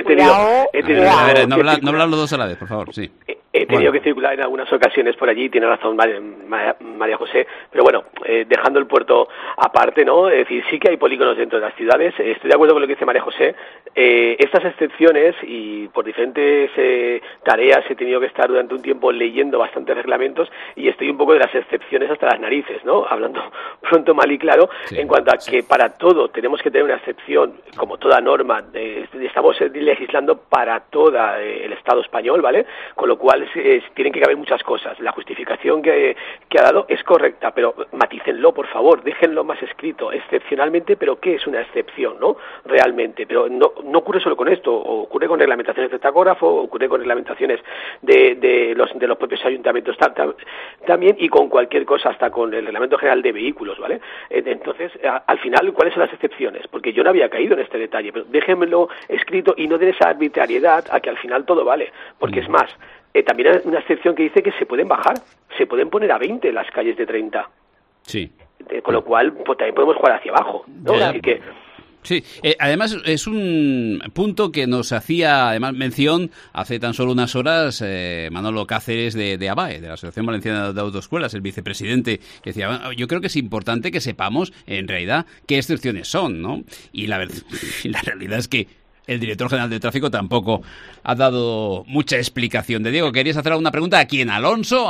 A ver, no hablar los dos a la vez, por favor, sí. He tenido que circular en algunas ocasiones por allí, tiene razón María José, pero bueno, dejando el puerto aparte, ¿no? Es decir, sí que hay polígonos dentro de las ciudades, estoy de acuerdo con lo que dice María José. Estas excepciones, y por diferentes tareas he tenido que estar durante un tiempo leyendo bastantes reglamentos, y estoy un poco de las excepciones hasta las narices, ¿no? Hablando pronto, mal y claro, en cuanto a que para todo tenemos que tener una excepción, como toda norma, estamos legislando para toda el Estado español, ¿vale? Con lo cual tienen que caber muchas cosas. La justificación que ha dado es correcta, pero matícenlo, por favor, déjenlo más escrito, excepcionalmente, pero ¿qué es una excepción, no? Realmente, pero no ocurre solo con esto, ocurre con reglamentaciones de tacógrafo, ocurre con reglamentaciones de los propios ayuntamientos también, y con cualquier cosa, hasta con el Reglamento General de Vehículos, ¿vale? Entonces, al final, ¿cuáles son las excepciones? Porque yo no había caído en este detalle, pero déjenmelo escrito y no den esa arbitrariedad a que al final todo vale, porque es más, también hay una excepción que dice que se pueden bajar, se pueden poner a 20 las calles de 30. Sí. Con lo cual, pues también podemos jugar hacia abajo, ¿no? Así que... Sí, además es un punto que nos hacía además mención hace tan solo unas horas Manolo Cáceres de ABAE, de la Asociación Valenciana de Autoescuelas, el vicepresidente, que decía, bueno, yo creo que es importante que sepamos en realidad qué excepciones son, ¿no? Y la realidad es que el director general de tráfico tampoco ha dado mucha explicación. De Diego, ¿querías hacer alguna pregunta? ¿A quién? ¿Alonso?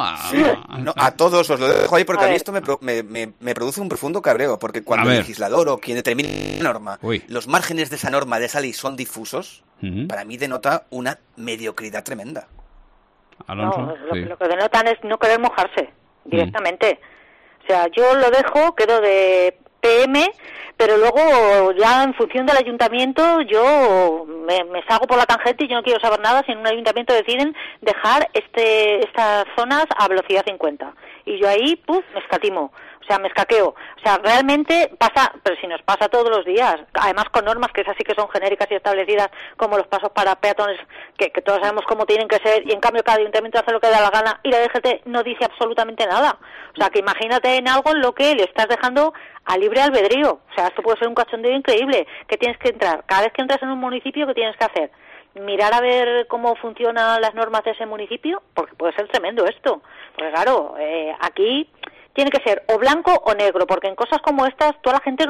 A todos os lo dejo ahí, porque a mí esto me produce un profundo cabreo, porque cuando el legislador o quien determina la norma, los márgenes de esa norma, de esa ley, son difusos, para mí denota una mediocridad tremenda. Alonso, lo que denotan es no querer mojarse directamente. O sea, yo lo dejo, quedo de PM, pero luego ya en función del ayuntamiento yo me salgo por la tangente y yo no quiero saber nada si en un ayuntamiento deciden dejar estas zonas a velocidad 50 y yo ahí me escatimo, o sea, me escaqueo. O sea, realmente pasa, pero si nos pasa todos los días, además con normas que esas sí que son genéricas y establecidas, como los pasos para peatones, que todos sabemos cómo tienen que ser, y en cambio cada ayuntamiento hace lo que da la gana y la DGT no dice absolutamente nada. O sea, que imagínate en algo en lo que le estás dejando a libre albedrío. O sea, esto puede ser un cachondeo increíble, que tienes que entrar. Cada vez que entras en un municipio, ¿qué tienes que hacer? Mirar a ver cómo funcionan las normas de ese municipio, porque puede ser tremendo esto. Porque claro, aquí tiene que ser o blanco o negro, porque en cosas como estas toda la gente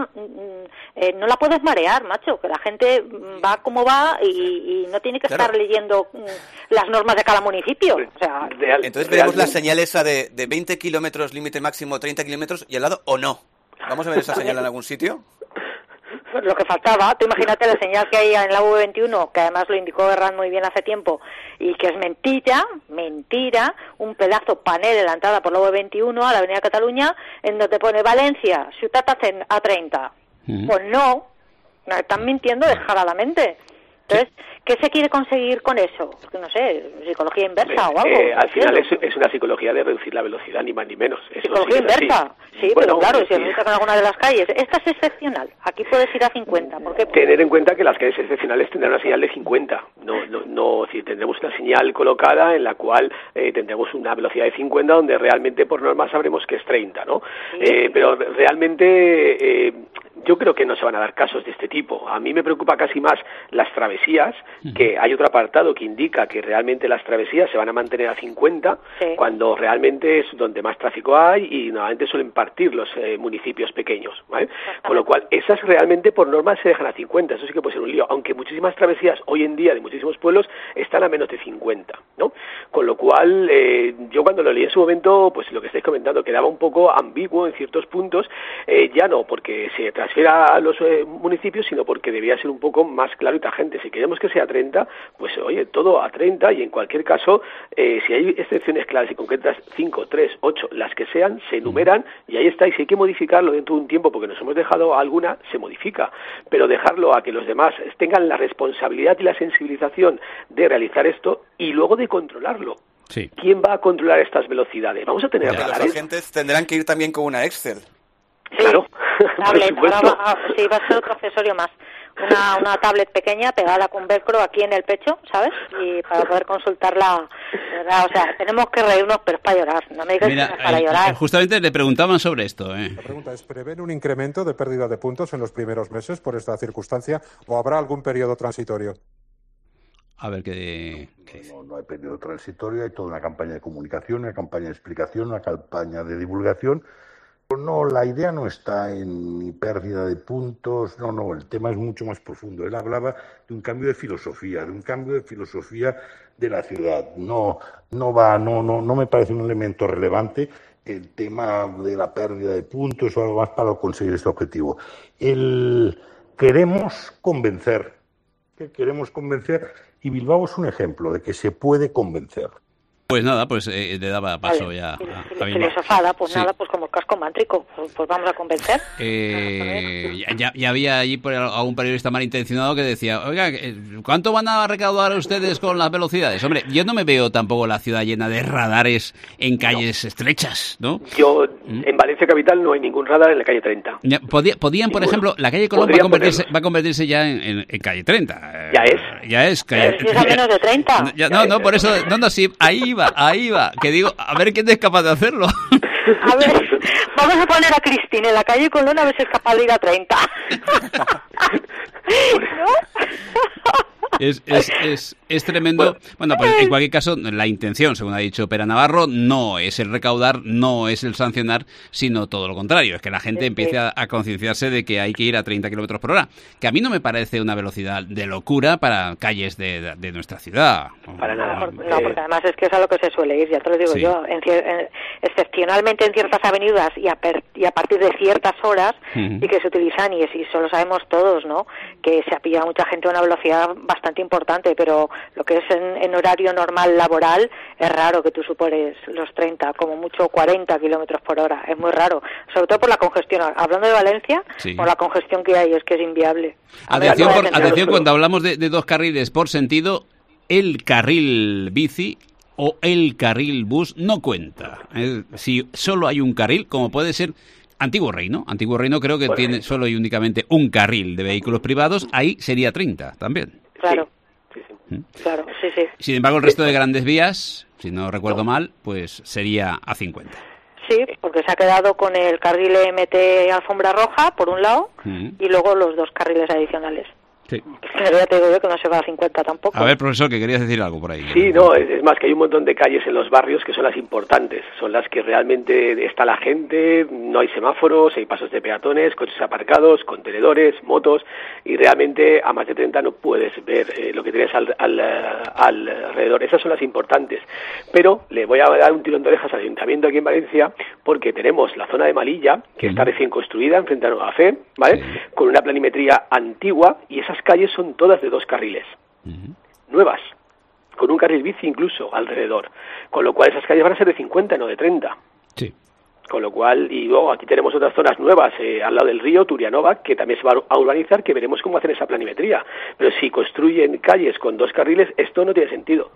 no la puedes marear, macho, que la gente va como va y no tiene que estar leyendo las normas de cada municipio. O sea, entonces veremos las señales de 20 kilómetros, límite máximo 30 kilómetros, y al lado o no. ¿Vamos a ver esa señal en algún sitio? Pues lo que faltaba, tú imagínate la señal que hay en la V21, que además lo indicó Herrán muy bien hace tiempo, y que es mentira, un pedazo panel en la entrada por la V21 a la Avenida Cataluña, en donde pone Valencia, Ciutat a 30. Pues no, están mintiendo descaradamente. Entonces, ¿qué se quiere conseguir con eso? Porque no sé, psicología inversa o algo. Al final es una psicología de reducir la velocidad, ni más ni menos. Eso psicología inversa, sí, bueno, pero claro, si resulta con alguna de las calles. Esta es excepcional, aquí puedes ir a 50. ¿Por qué? Tener en cuenta que las calles excepcionales tendrán una señal de 50. No, si tendremos una señal colocada en la cual tendremos una velocidad de 50, donde realmente por norma sabremos que es 30, ¿no? Pero realmente... yo creo que no se van a dar casos de este tipo. A mí me preocupa casi más las travesías, que hay otro apartado que indica que realmente las travesías se van a mantener a 50, cuando realmente es donde más tráfico hay y normalmente suelen partir los municipios pequeños, ¿vale? Con lo cual, esas realmente por norma se dejan a 50, eso sí que puede ser un lío, aunque muchísimas travesías hoy en día de muchísimos pueblos están a menos de 50, ¿no? Con lo cual, yo cuando lo leí en su momento, pues lo que estáis comentando quedaba un poco ambiguo en ciertos puntos, ya no porque se transfiera a los municipios, sino porque debía ser un poco más claro y tajante. Si queremos que sea 30, pues oye, todo a 30 y en cualquier caso, si hay excepciones claras y concretas, 5, 3, 8, las que sean, se enumeran y ahí está. Y si hay que modificarlo dentro de un tiempo porque nos hemos dejado alguna, se modifica. Pero dejarlo a que los demás tengan la responsabilidad y la sensibilización de realizar esto y luego de controlarlo. Sí. ¿Quién va a controlar estas velocidades? Vamos a tener radares. Los agentes tendrán que ir también con una Excel. Claro. Tablet, sí, va a ser otro accesorio más. Una tablet pequeña pegada con velcro aquí en el pecho, ¿sabes? Y para poder consultarla, ¿verdad? O sea, tenemos que reírnos, pero es para llorar. No me digas que es para llorar. Justamente le preguntaban sobre esto. La pregunta es, ¿prevén un incremento de pérdida de puntos en los primeros meses por esta circunstancia o habrá algún periodo transitorio? A ver qué no hay periodo transitorio, hay toda una campaña de comunicación, una campaña de explicación, una campaña de divulgación. No, la idea no está en ni pérdida de puntos, no, el tema es mucho más profundo. Él hablaba de un cambio de filosofía de la ciudad. No me parece un elemento relevante el tema de la pérdida de puntos o algo más para conseguir este objetivo. Queremos convencer y Bilbao es un ejemplo de que se puede convencer. Pues nada, pues le daba paso ya a filosofada, pues sí. Nada, pues como el casco mántrico, pues vamos a convencer. Ya había allí a un periodista malintencionado que decía, oiga, ¿cuánto van a recaudar ustedes con las velocidades? Hombre, yo no me veo tampoco la ciudad llena de radares en calles estrechas, ¿no? Yo, en Valencia capital no hay ningún radar en la calle 30. Podían, por ejemplo, la calle Colón va a convertirse ya en calle 30. Ya es. Calle... ¿Es a menos de 30? No, por eso, sí, ahí va, que digo, a ver quién es capaz de hacerlo. A ver, vamos a poner a Cristina en la calle Colón a ver si es capaz de ir a 30. ¿No? Es tremendo. Bueno, pues en cualquier caso, la intención, según ha dicho Pera Navarro, no es el recaudar, no es el sancionar, sino todo lo contrario. Es que la gente empiece a concienciarse de que hay que ir a 30 kilómetros por hora. Que a mí no me parece una velocidad de locura para calles de nuestra ciudad. Para nada. No, porque además es que es a lo que se suele ir, ya te lo digo yo. Excepcionalmente en ciertas avenidas y a partir de ciertas horas y que se utilizan, y eso lo sabemos todos, ¿no? Que se ha pillado mucha gente a una velocidad bastante importante, pero lo que es en horario normal laboral es raro que tú superes los 30, como mucho 40 kilómetros por hora. Es muy raro, sobre todo por la congestión. Hablando de Valencia, por la congestión que hay, es que es inviable. Atención, cuando hablamos de 2 carriles por sentido, el carril bici o el carril bus no cuenta. Si solo hay un carril, como puede ser Antiguo Reino creo que tiene solo y únicamente un carril de vehículos privados, ahí sería 30 también. Claro. Claro, sí. Sin embargo, el resto de grandes vías, si no recuerdo mal, pues sería a 50. Sí, porque se ha quedado con el carril MT alfombra roja, por un lado, y luego los 2 carriles adicionales. Sí. Ya te digo yo que no se va a 50 tampoco. A ver, profesor, que querías decir algo por ahí. Sí, no, es más que hay un montón de calles en los barrios que son las importantes, son las que realmente está la gente, no hay semáforos, hay pasos de peatones, coches aparcados, contenedores, motos, y realmente a más de 30 no puedes ver lo que tienes alrededor. Esas son las importantes. Pero le voy a dar un tirón de orejas al ayuntamiento aquí en Valencia, porque tenemos la zona de Malilla, que está recién construida, enfrente a Nueva Fe, ¿vale? Sí. Con una planimetría antigua, y esas calles son todas de 2 carriles, nuevas, con un carril bici incluso alrededor, con lo cual esas calles van a ser de 50, no de 30. Sí. Con lo cual, y luego aquí tenemos otras zonas nuevas al lado del río, Turianova, que también se va a urbanizar, que veremos cómo hacen esa planimetría. Pero si construyen calles con 2 carriles, esto no tiene sentido.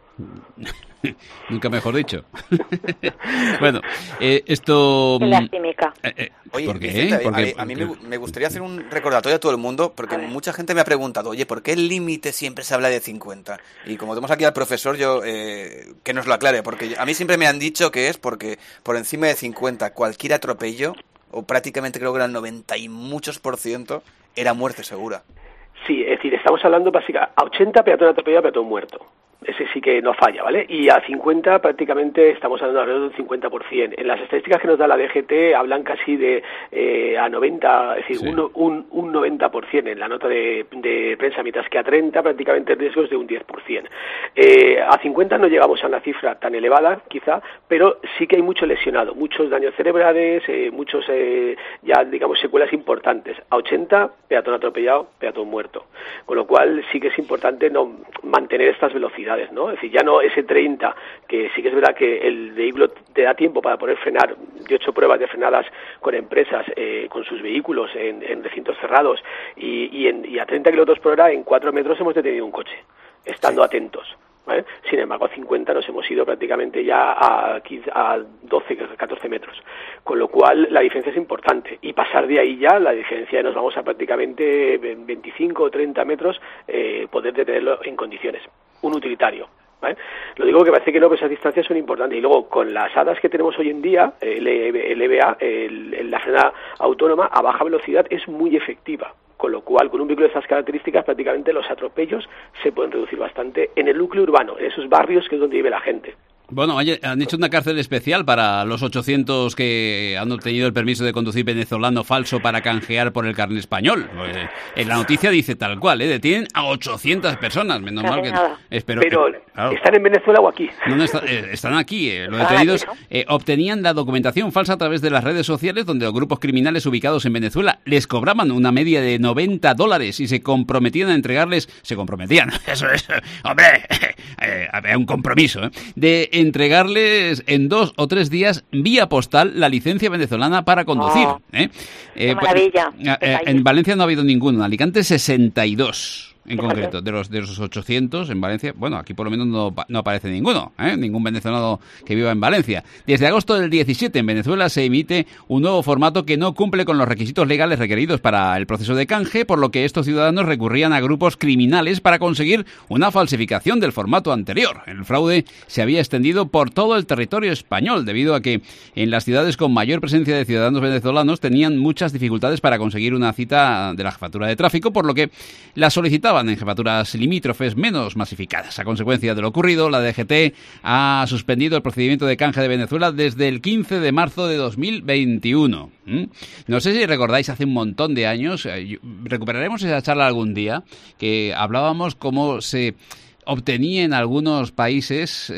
Nunca mejor dicho. Bueno, esto... Lastimica. Oye, ¿por qué? Vicente, a mí me gustaría hacer un recordatorio a todo el mundo, porque mucha gente me ha preguntado, oye, ¿por qué el límite siempre se habla de 50? Y como tenemos aquí al profesor, yo que nos lo aclare, porque a mí siempre me han dicho que es porque por encima de 50 cualquier atropello o prácticamente creo que era el 90 y muchos %, era muerte segura. Sí, es decir, estamos hablando básicamente a 80 peatón atropellado, peatón muerto. Ese sí que no falla, ¿vale? Y a 50 prácticamente estamos hablando alrededor del 50%. En las estadísticas que nos da la DGT hablan casi de a 90, es decir, sí. un 90% en la nota de prensa, mientras que a 30 prácticamente el riesgo es de un 10%. A 50 no llegamos a una cifra tan elevada, quizá, pero sí que hay mucho lesionado, muchos daños cerebrales, muchos ya, digamos, secuelas importantes. A 80, peatón atropellado, peatón muerto. Con lo cual sí que es importante no mantener estas velocidades, ¿no? Es decir, ya no ese 30, que sí que es verdad que el vehículo te da tiempo para poder frenar. Yo he hecho pruebas de frenadas con empresas, con sus vehículos en recintos cerrados, y a 30 kilómetros por hora en 4 metros hemos detenido un coche, estando atentos. ¿Vale? Sin embargo, a 50 nos hemos ido prácticamente ya a 12, 14 metros, con lo cual la diferencia es importante, y pasar de ahí ya, la diferencia nos vamos a prácticamente 25 o 30 metros, poder detenerlo en condiciones, un utilitario. ¿Vale? Lo digo porque parece que no, pero esas distancias son importantes. Y luego, con las hadas que tenemos hoy en día, el EBA, la frenada autónoma a baja velocidad es muy efectiva. Con lo cual, con un vehículo de estas características, prácticamente los atropellos se pueden reducir bastante en el núcleo urbano, en esos barrios que es donde vive la gente. Bueno, oye, han hecho una cárcel especial para los 800 que han obtenido el permiso de conducir venezolano falso para canjear por el carnet español. En la noticia dice tal cual, detienen a 800 personas, menos mal que... Pero claro, ¿están en Venezuela o aquí? No, están aquí. Los detenidos obtenían la documentación falsa a través de las redes sociales, donde los grupos criminales ubicados en Venezuela les cobraban una media de $90 y se comprometían a entregarles... Se comprometían, eso es, hombre, había un compromiso, de entregarles en 2 o 3 días vía postal la licencia venezolana para conducir. ¡Qué maravilla! En Valencia no ha habido ninguno, en Alicante 62. En concreto, de los 800 en Valencia, bueno, aquí por lo menos no aparece ninguno, ningún venezolano que viva en Valencia. Desde agosto del 17 en Venezuela se emite un nuevo formato que no cumple con los requisitos legales requeridos para el proceso de canje, por lo que estos ciudadanos recurrían a grupos criminales para conseguir una falsificación del formato anterior. El fraude se había extendido por todo el territorio español, debido a que en las ciudades con mayor presencia de ciudadanos venezolanos tenían muchas dificultades para conseguir una cita de la jefatura de tráfico, por lo que la solicitaban en jefaturas limítrofes menos masificadas. A consecuencia de lo ocurrido, la DGT ha suspendido el procedimiento de canje de Venezuela desde el 15 de marzo de 2021. No sé si recordáis, hace un montón de años, recuperaremos esa charla algún día, que hablábamos cómo se obtenía en algunos países...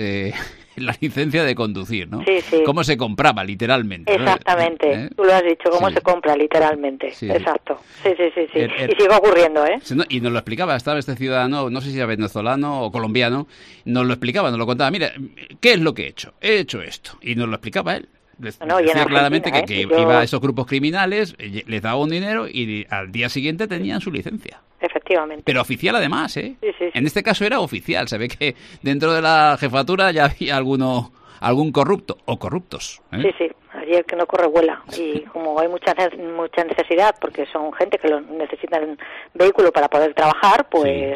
la licencia de conducir, ¿no? Sí, sí. Cómo se compraba, literalmente. Exactamente, Tú lo has dicho, cómo se compra, literalmente. Sí. Exacto. Sí. Y sigue ocurriendo, Y nos lo explicaba, estaba este ciudadano, no sé si era venezolano o colombiano, nos lo explicaba, nos lo contaba. Mira, ¿qué es lo que he hecho? He hecho esto. Y nos lo explicaba él. Decía claramente que iba a esos grupos criminales, les daba un dinero y al día siguiente tenían su licencia. Efectivamente. Pero oficial además, Sí. En este caso era oficial. Se ve que dentro de la jefatura ya había algún corrupto o corruptos. Sí. Allí el que no corre vuela. Y como hay mucha necesidad, porque son gente que necesitan vehículo para poder trabajar, pues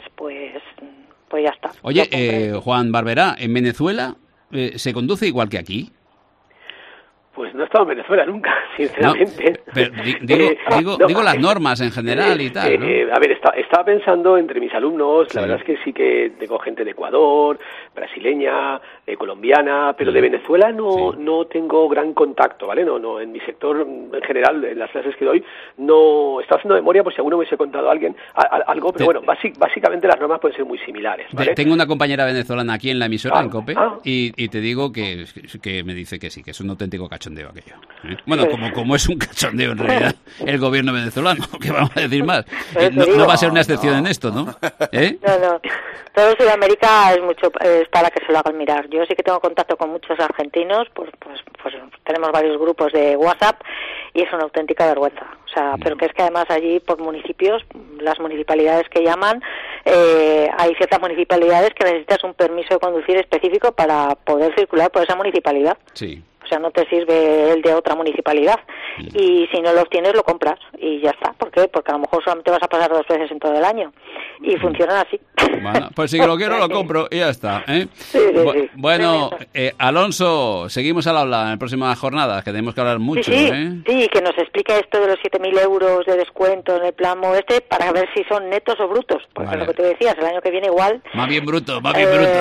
ya está. Oye, Juan Barberá, ¿en Venezuela se conduce igual que aquí? Pues no he estado en Venezuela nunca, sinceramente. No, pero digo las normas en general y tal, ¿no? A ver, estaba pensando entre mis alumnos, la verdad es que sí que tengo gente de Ecuador, brasileña, colombiana, pero de Venezuela no tengo gran contacto, ¿vale? No, en mi sector en general, en las clases que doy, no estaba haciendo memoria por si alguno me hubiese contado algo, pero bueno, básicamente las normas pueden ser muy similares, ¿vale? Tengo una compañera venezolana aquí en la emisora, en COPE, y te digo que me dice que sí, que es un auténtico cachondeo aquello. Bueno, como es un cachondeo en realidad el gobierno venezolano, ¿qué vamos a decir más? No va a ser una excepción en esto, ¿no? No. Todo Sudamérica es para que se lo hagan mirar. Yo sí que tengo contacto con muchos argentinos, pues tenemos varios grupos de WhatsApp y es una auténtica vergüenza. O sea, pero que es que además allí por municipios, las municipalidades que llaman, hay ciertas municipalidades que necesitas un permiso de conducir específico para poder circular por esa municipalidad. Sí. O sea, no te sirve el de otra municipalidad. Y si no lo obtienes, lo compras y ya está. ¿Por qué? Porque a lo mejor solamente vas a pasar 2 veces en todo el año. Y funcionan así. Bueno, pues si lo quiero, lo compro y ya está. Sí. Bueno, Alonso, seguimos al habla en próximas jornadas, que tenemos que hablar mucho. Sí, que nos explique esto de los 7.000 euros de descuento en el plan Moeste para ver si son netos o brutos. Porque lo que tú decías, el año que viene igual... Más bien brutos. Con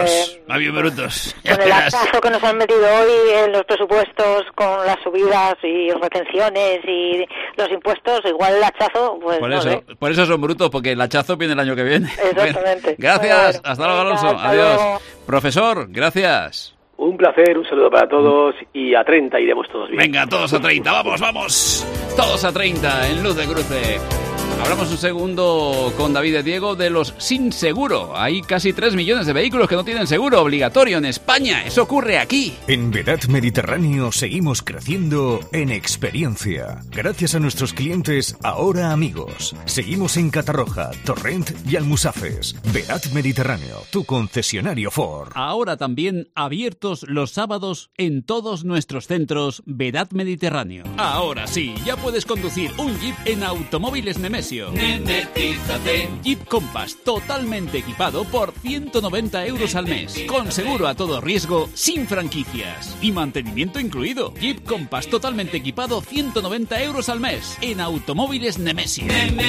el hachazo que nos han metido hoy en los presupuestos, con las subidas y retenciones y los impuestos, igual el hachazo, pues por eso son brutos, porque el hachazo viene el año que viene. Exactamente. Gracias, hasta luego, Alonso. Adiós. Luego. Profesor, gracias. Un placer, un saludo para todos y a 30 iremos todos bien. Venga, todos a 30, vamos. Todos a 30 en Luz de Cruce. Hablamos un segundo con David de Diego de los sin seguro. Hay casi 3 millones de vehículos que no tienen seguro obligatorio en España. Eso ocurre aquí. En Vedat Mediterráneo seguimos creciendo en experiencia. Gracias a nuestros clientes, ahora amigos. Seguimos en Catarroja, Torrent y Almusafes. Vedat Mediterráneo, tu concesionario Ford. Ahora también abiertos los sábados en todos nuestros centros Vedat Mediterráneo. Ahora sí, ya puedes conducir un Jeep en Automóviles Nemesio. Nemetízate. Jeep Compass totalmente equipado por 190 euros al mes. Con seguro a todo riesgo, sin franquicias. Y mantenimiento incluido. Jeep Compass totalmente equipado, 190 euros al mes. En Automóviles Nemesio.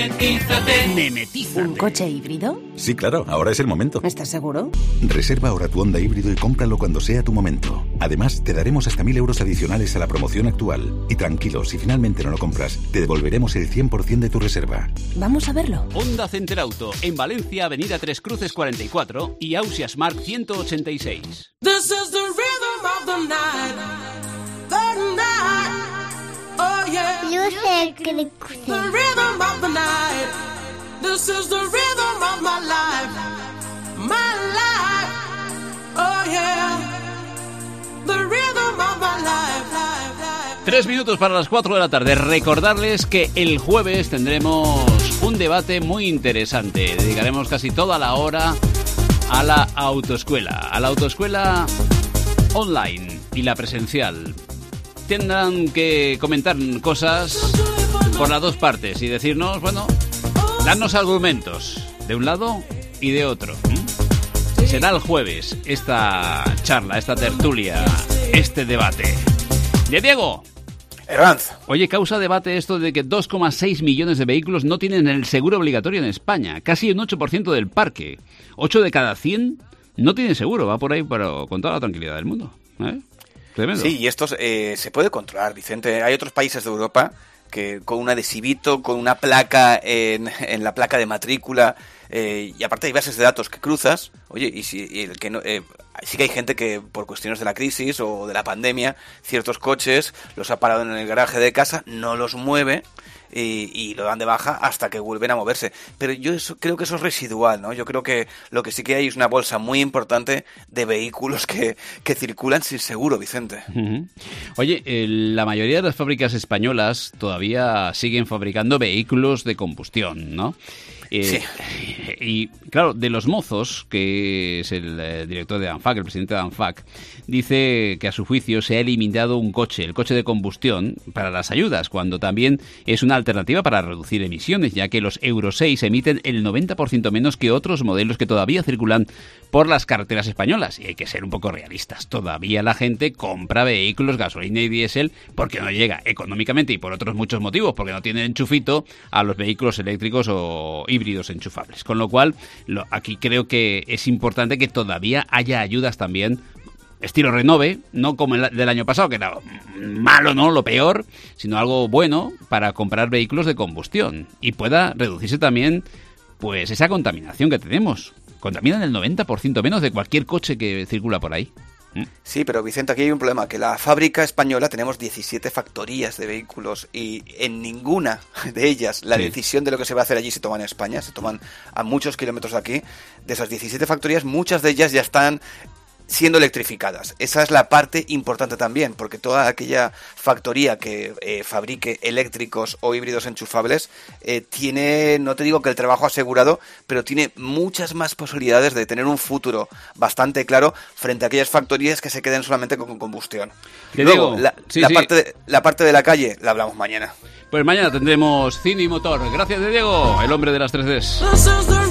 Nemetízate. ¿Un coche híbrido? Sí, claro, ahora es el momento. ¿Estás seguro? Reserva ahora tu Honda híbrido y cómpralo cuando sea tu momento. Además, te daremos hasta 1.000 euros adicionales a la promoción actual. Y tranquilo, si finalmente no lo compras, te devolveremos el 100% de tu reserva. Vamos a verlo. Honda Center Auto, en Valencia, Avenida Tres Cruces 44 y Ausias Mark 186. This is the rhythm of the night. The night. Oh yeah. Luz de Cruce. The rhythm of the night. This is the rhythm of my life. My life. Oh yeah. The rhythm of my life. 3 minutos para las 4 de la tarde. Recordarles que el jueves tendremos un debate muy interesante. Dedicaremos casi toda la hora a la autoescuela online y la presencial. Tendrán que comentar cosas por las dos partes y decirnos, darnos argumentos de un lado y de otro. Será el jueves esta charla, esta tertulia, este debate. De Diego. Herranz. Oye, causa debate esto de que 2,6 millones de vehículos no tienen el seguro obligatorio en España. Casi un 8% del parque. 8 de cada 100 no tienen seguro. Va por ahí pero con toda la tranquilidad del mundo. Tremendo. Sí, y esto se puede controlar, Vicente. Hay otros países de Europa que con un adhesivito, con una placa en la placa de matrícula, y aparte hay bases de datos que cruzas. Oye, sí que hay gente que por cuestiones de la crisis o de la pandemia, ciertos coches los ha parado en el garaje de casa, no los mueve y lo dan de baja hasta que vuelven a moverse. Pero yo creo que eso es residual, ¿no? Yo creo que lo que sí que hay es una bolsa muy importante de vehículos que circulan sin seguro, Vicente. Uh-huh. Oye, la mayoría de las fábricas españolas todavía siguen fabricando vehículos de combustión, ¿no? Sí. Y claro, de los mozos, que es el director de ANFAC, el presidente de ANFAC, dice que a su juicio se ha eliminado un coche, el coche de combustión, para las ayudas, cuando también es una alternativa para reducir emisiones, ya que los Euro 6 emiten el 90% menos que otros modelos que todavía circulan por las carreteras españolas. Y hay que ser un poco realistas. Todavía la gente compra vehículos gasolina y diésel porque no llega económicamente y por otros muchos motivos, porque no tiene enchufito a los vehículos eléctricos o híbridos enchufables. Con lo cual, aquí creo que es importante que todavía haya ayudas también estilo Renove, no como el del año pasado, que era malo, ¿no? Lo peor, sino algo bueno para comprar vehículos de combustión y pueda reducirse también pues esa contaminación que tenemos. Contaminan el 90% menos de cualquier coche que circula por ahí. Sí, pero Vicente, aquí hay un problema, que la fábrica española tenemos 17 factorías de vehículos y en ninguna de ellas la decisión de lo que se va a hacer allí se toma en España, se toman a muchos kilómetros de aquí. De esas 17 factorías, muchas de ellas ya están siendo electrificadas. Esa es la parte importante también, porque toda aquella factoría que fabrique eléctricos o híbridos enchufables tiene, no te digo que el trabajo asegurado, pero tiene muchas más posibilidades de tener un futuro bastante claro frente a aquellas factorías que se queden solamente con combustión. Luego, la parte de la calle la hablamos mañana. Pues mañana tendremos cine y motor. Gracias, Diego, el hombre de las 3Ds.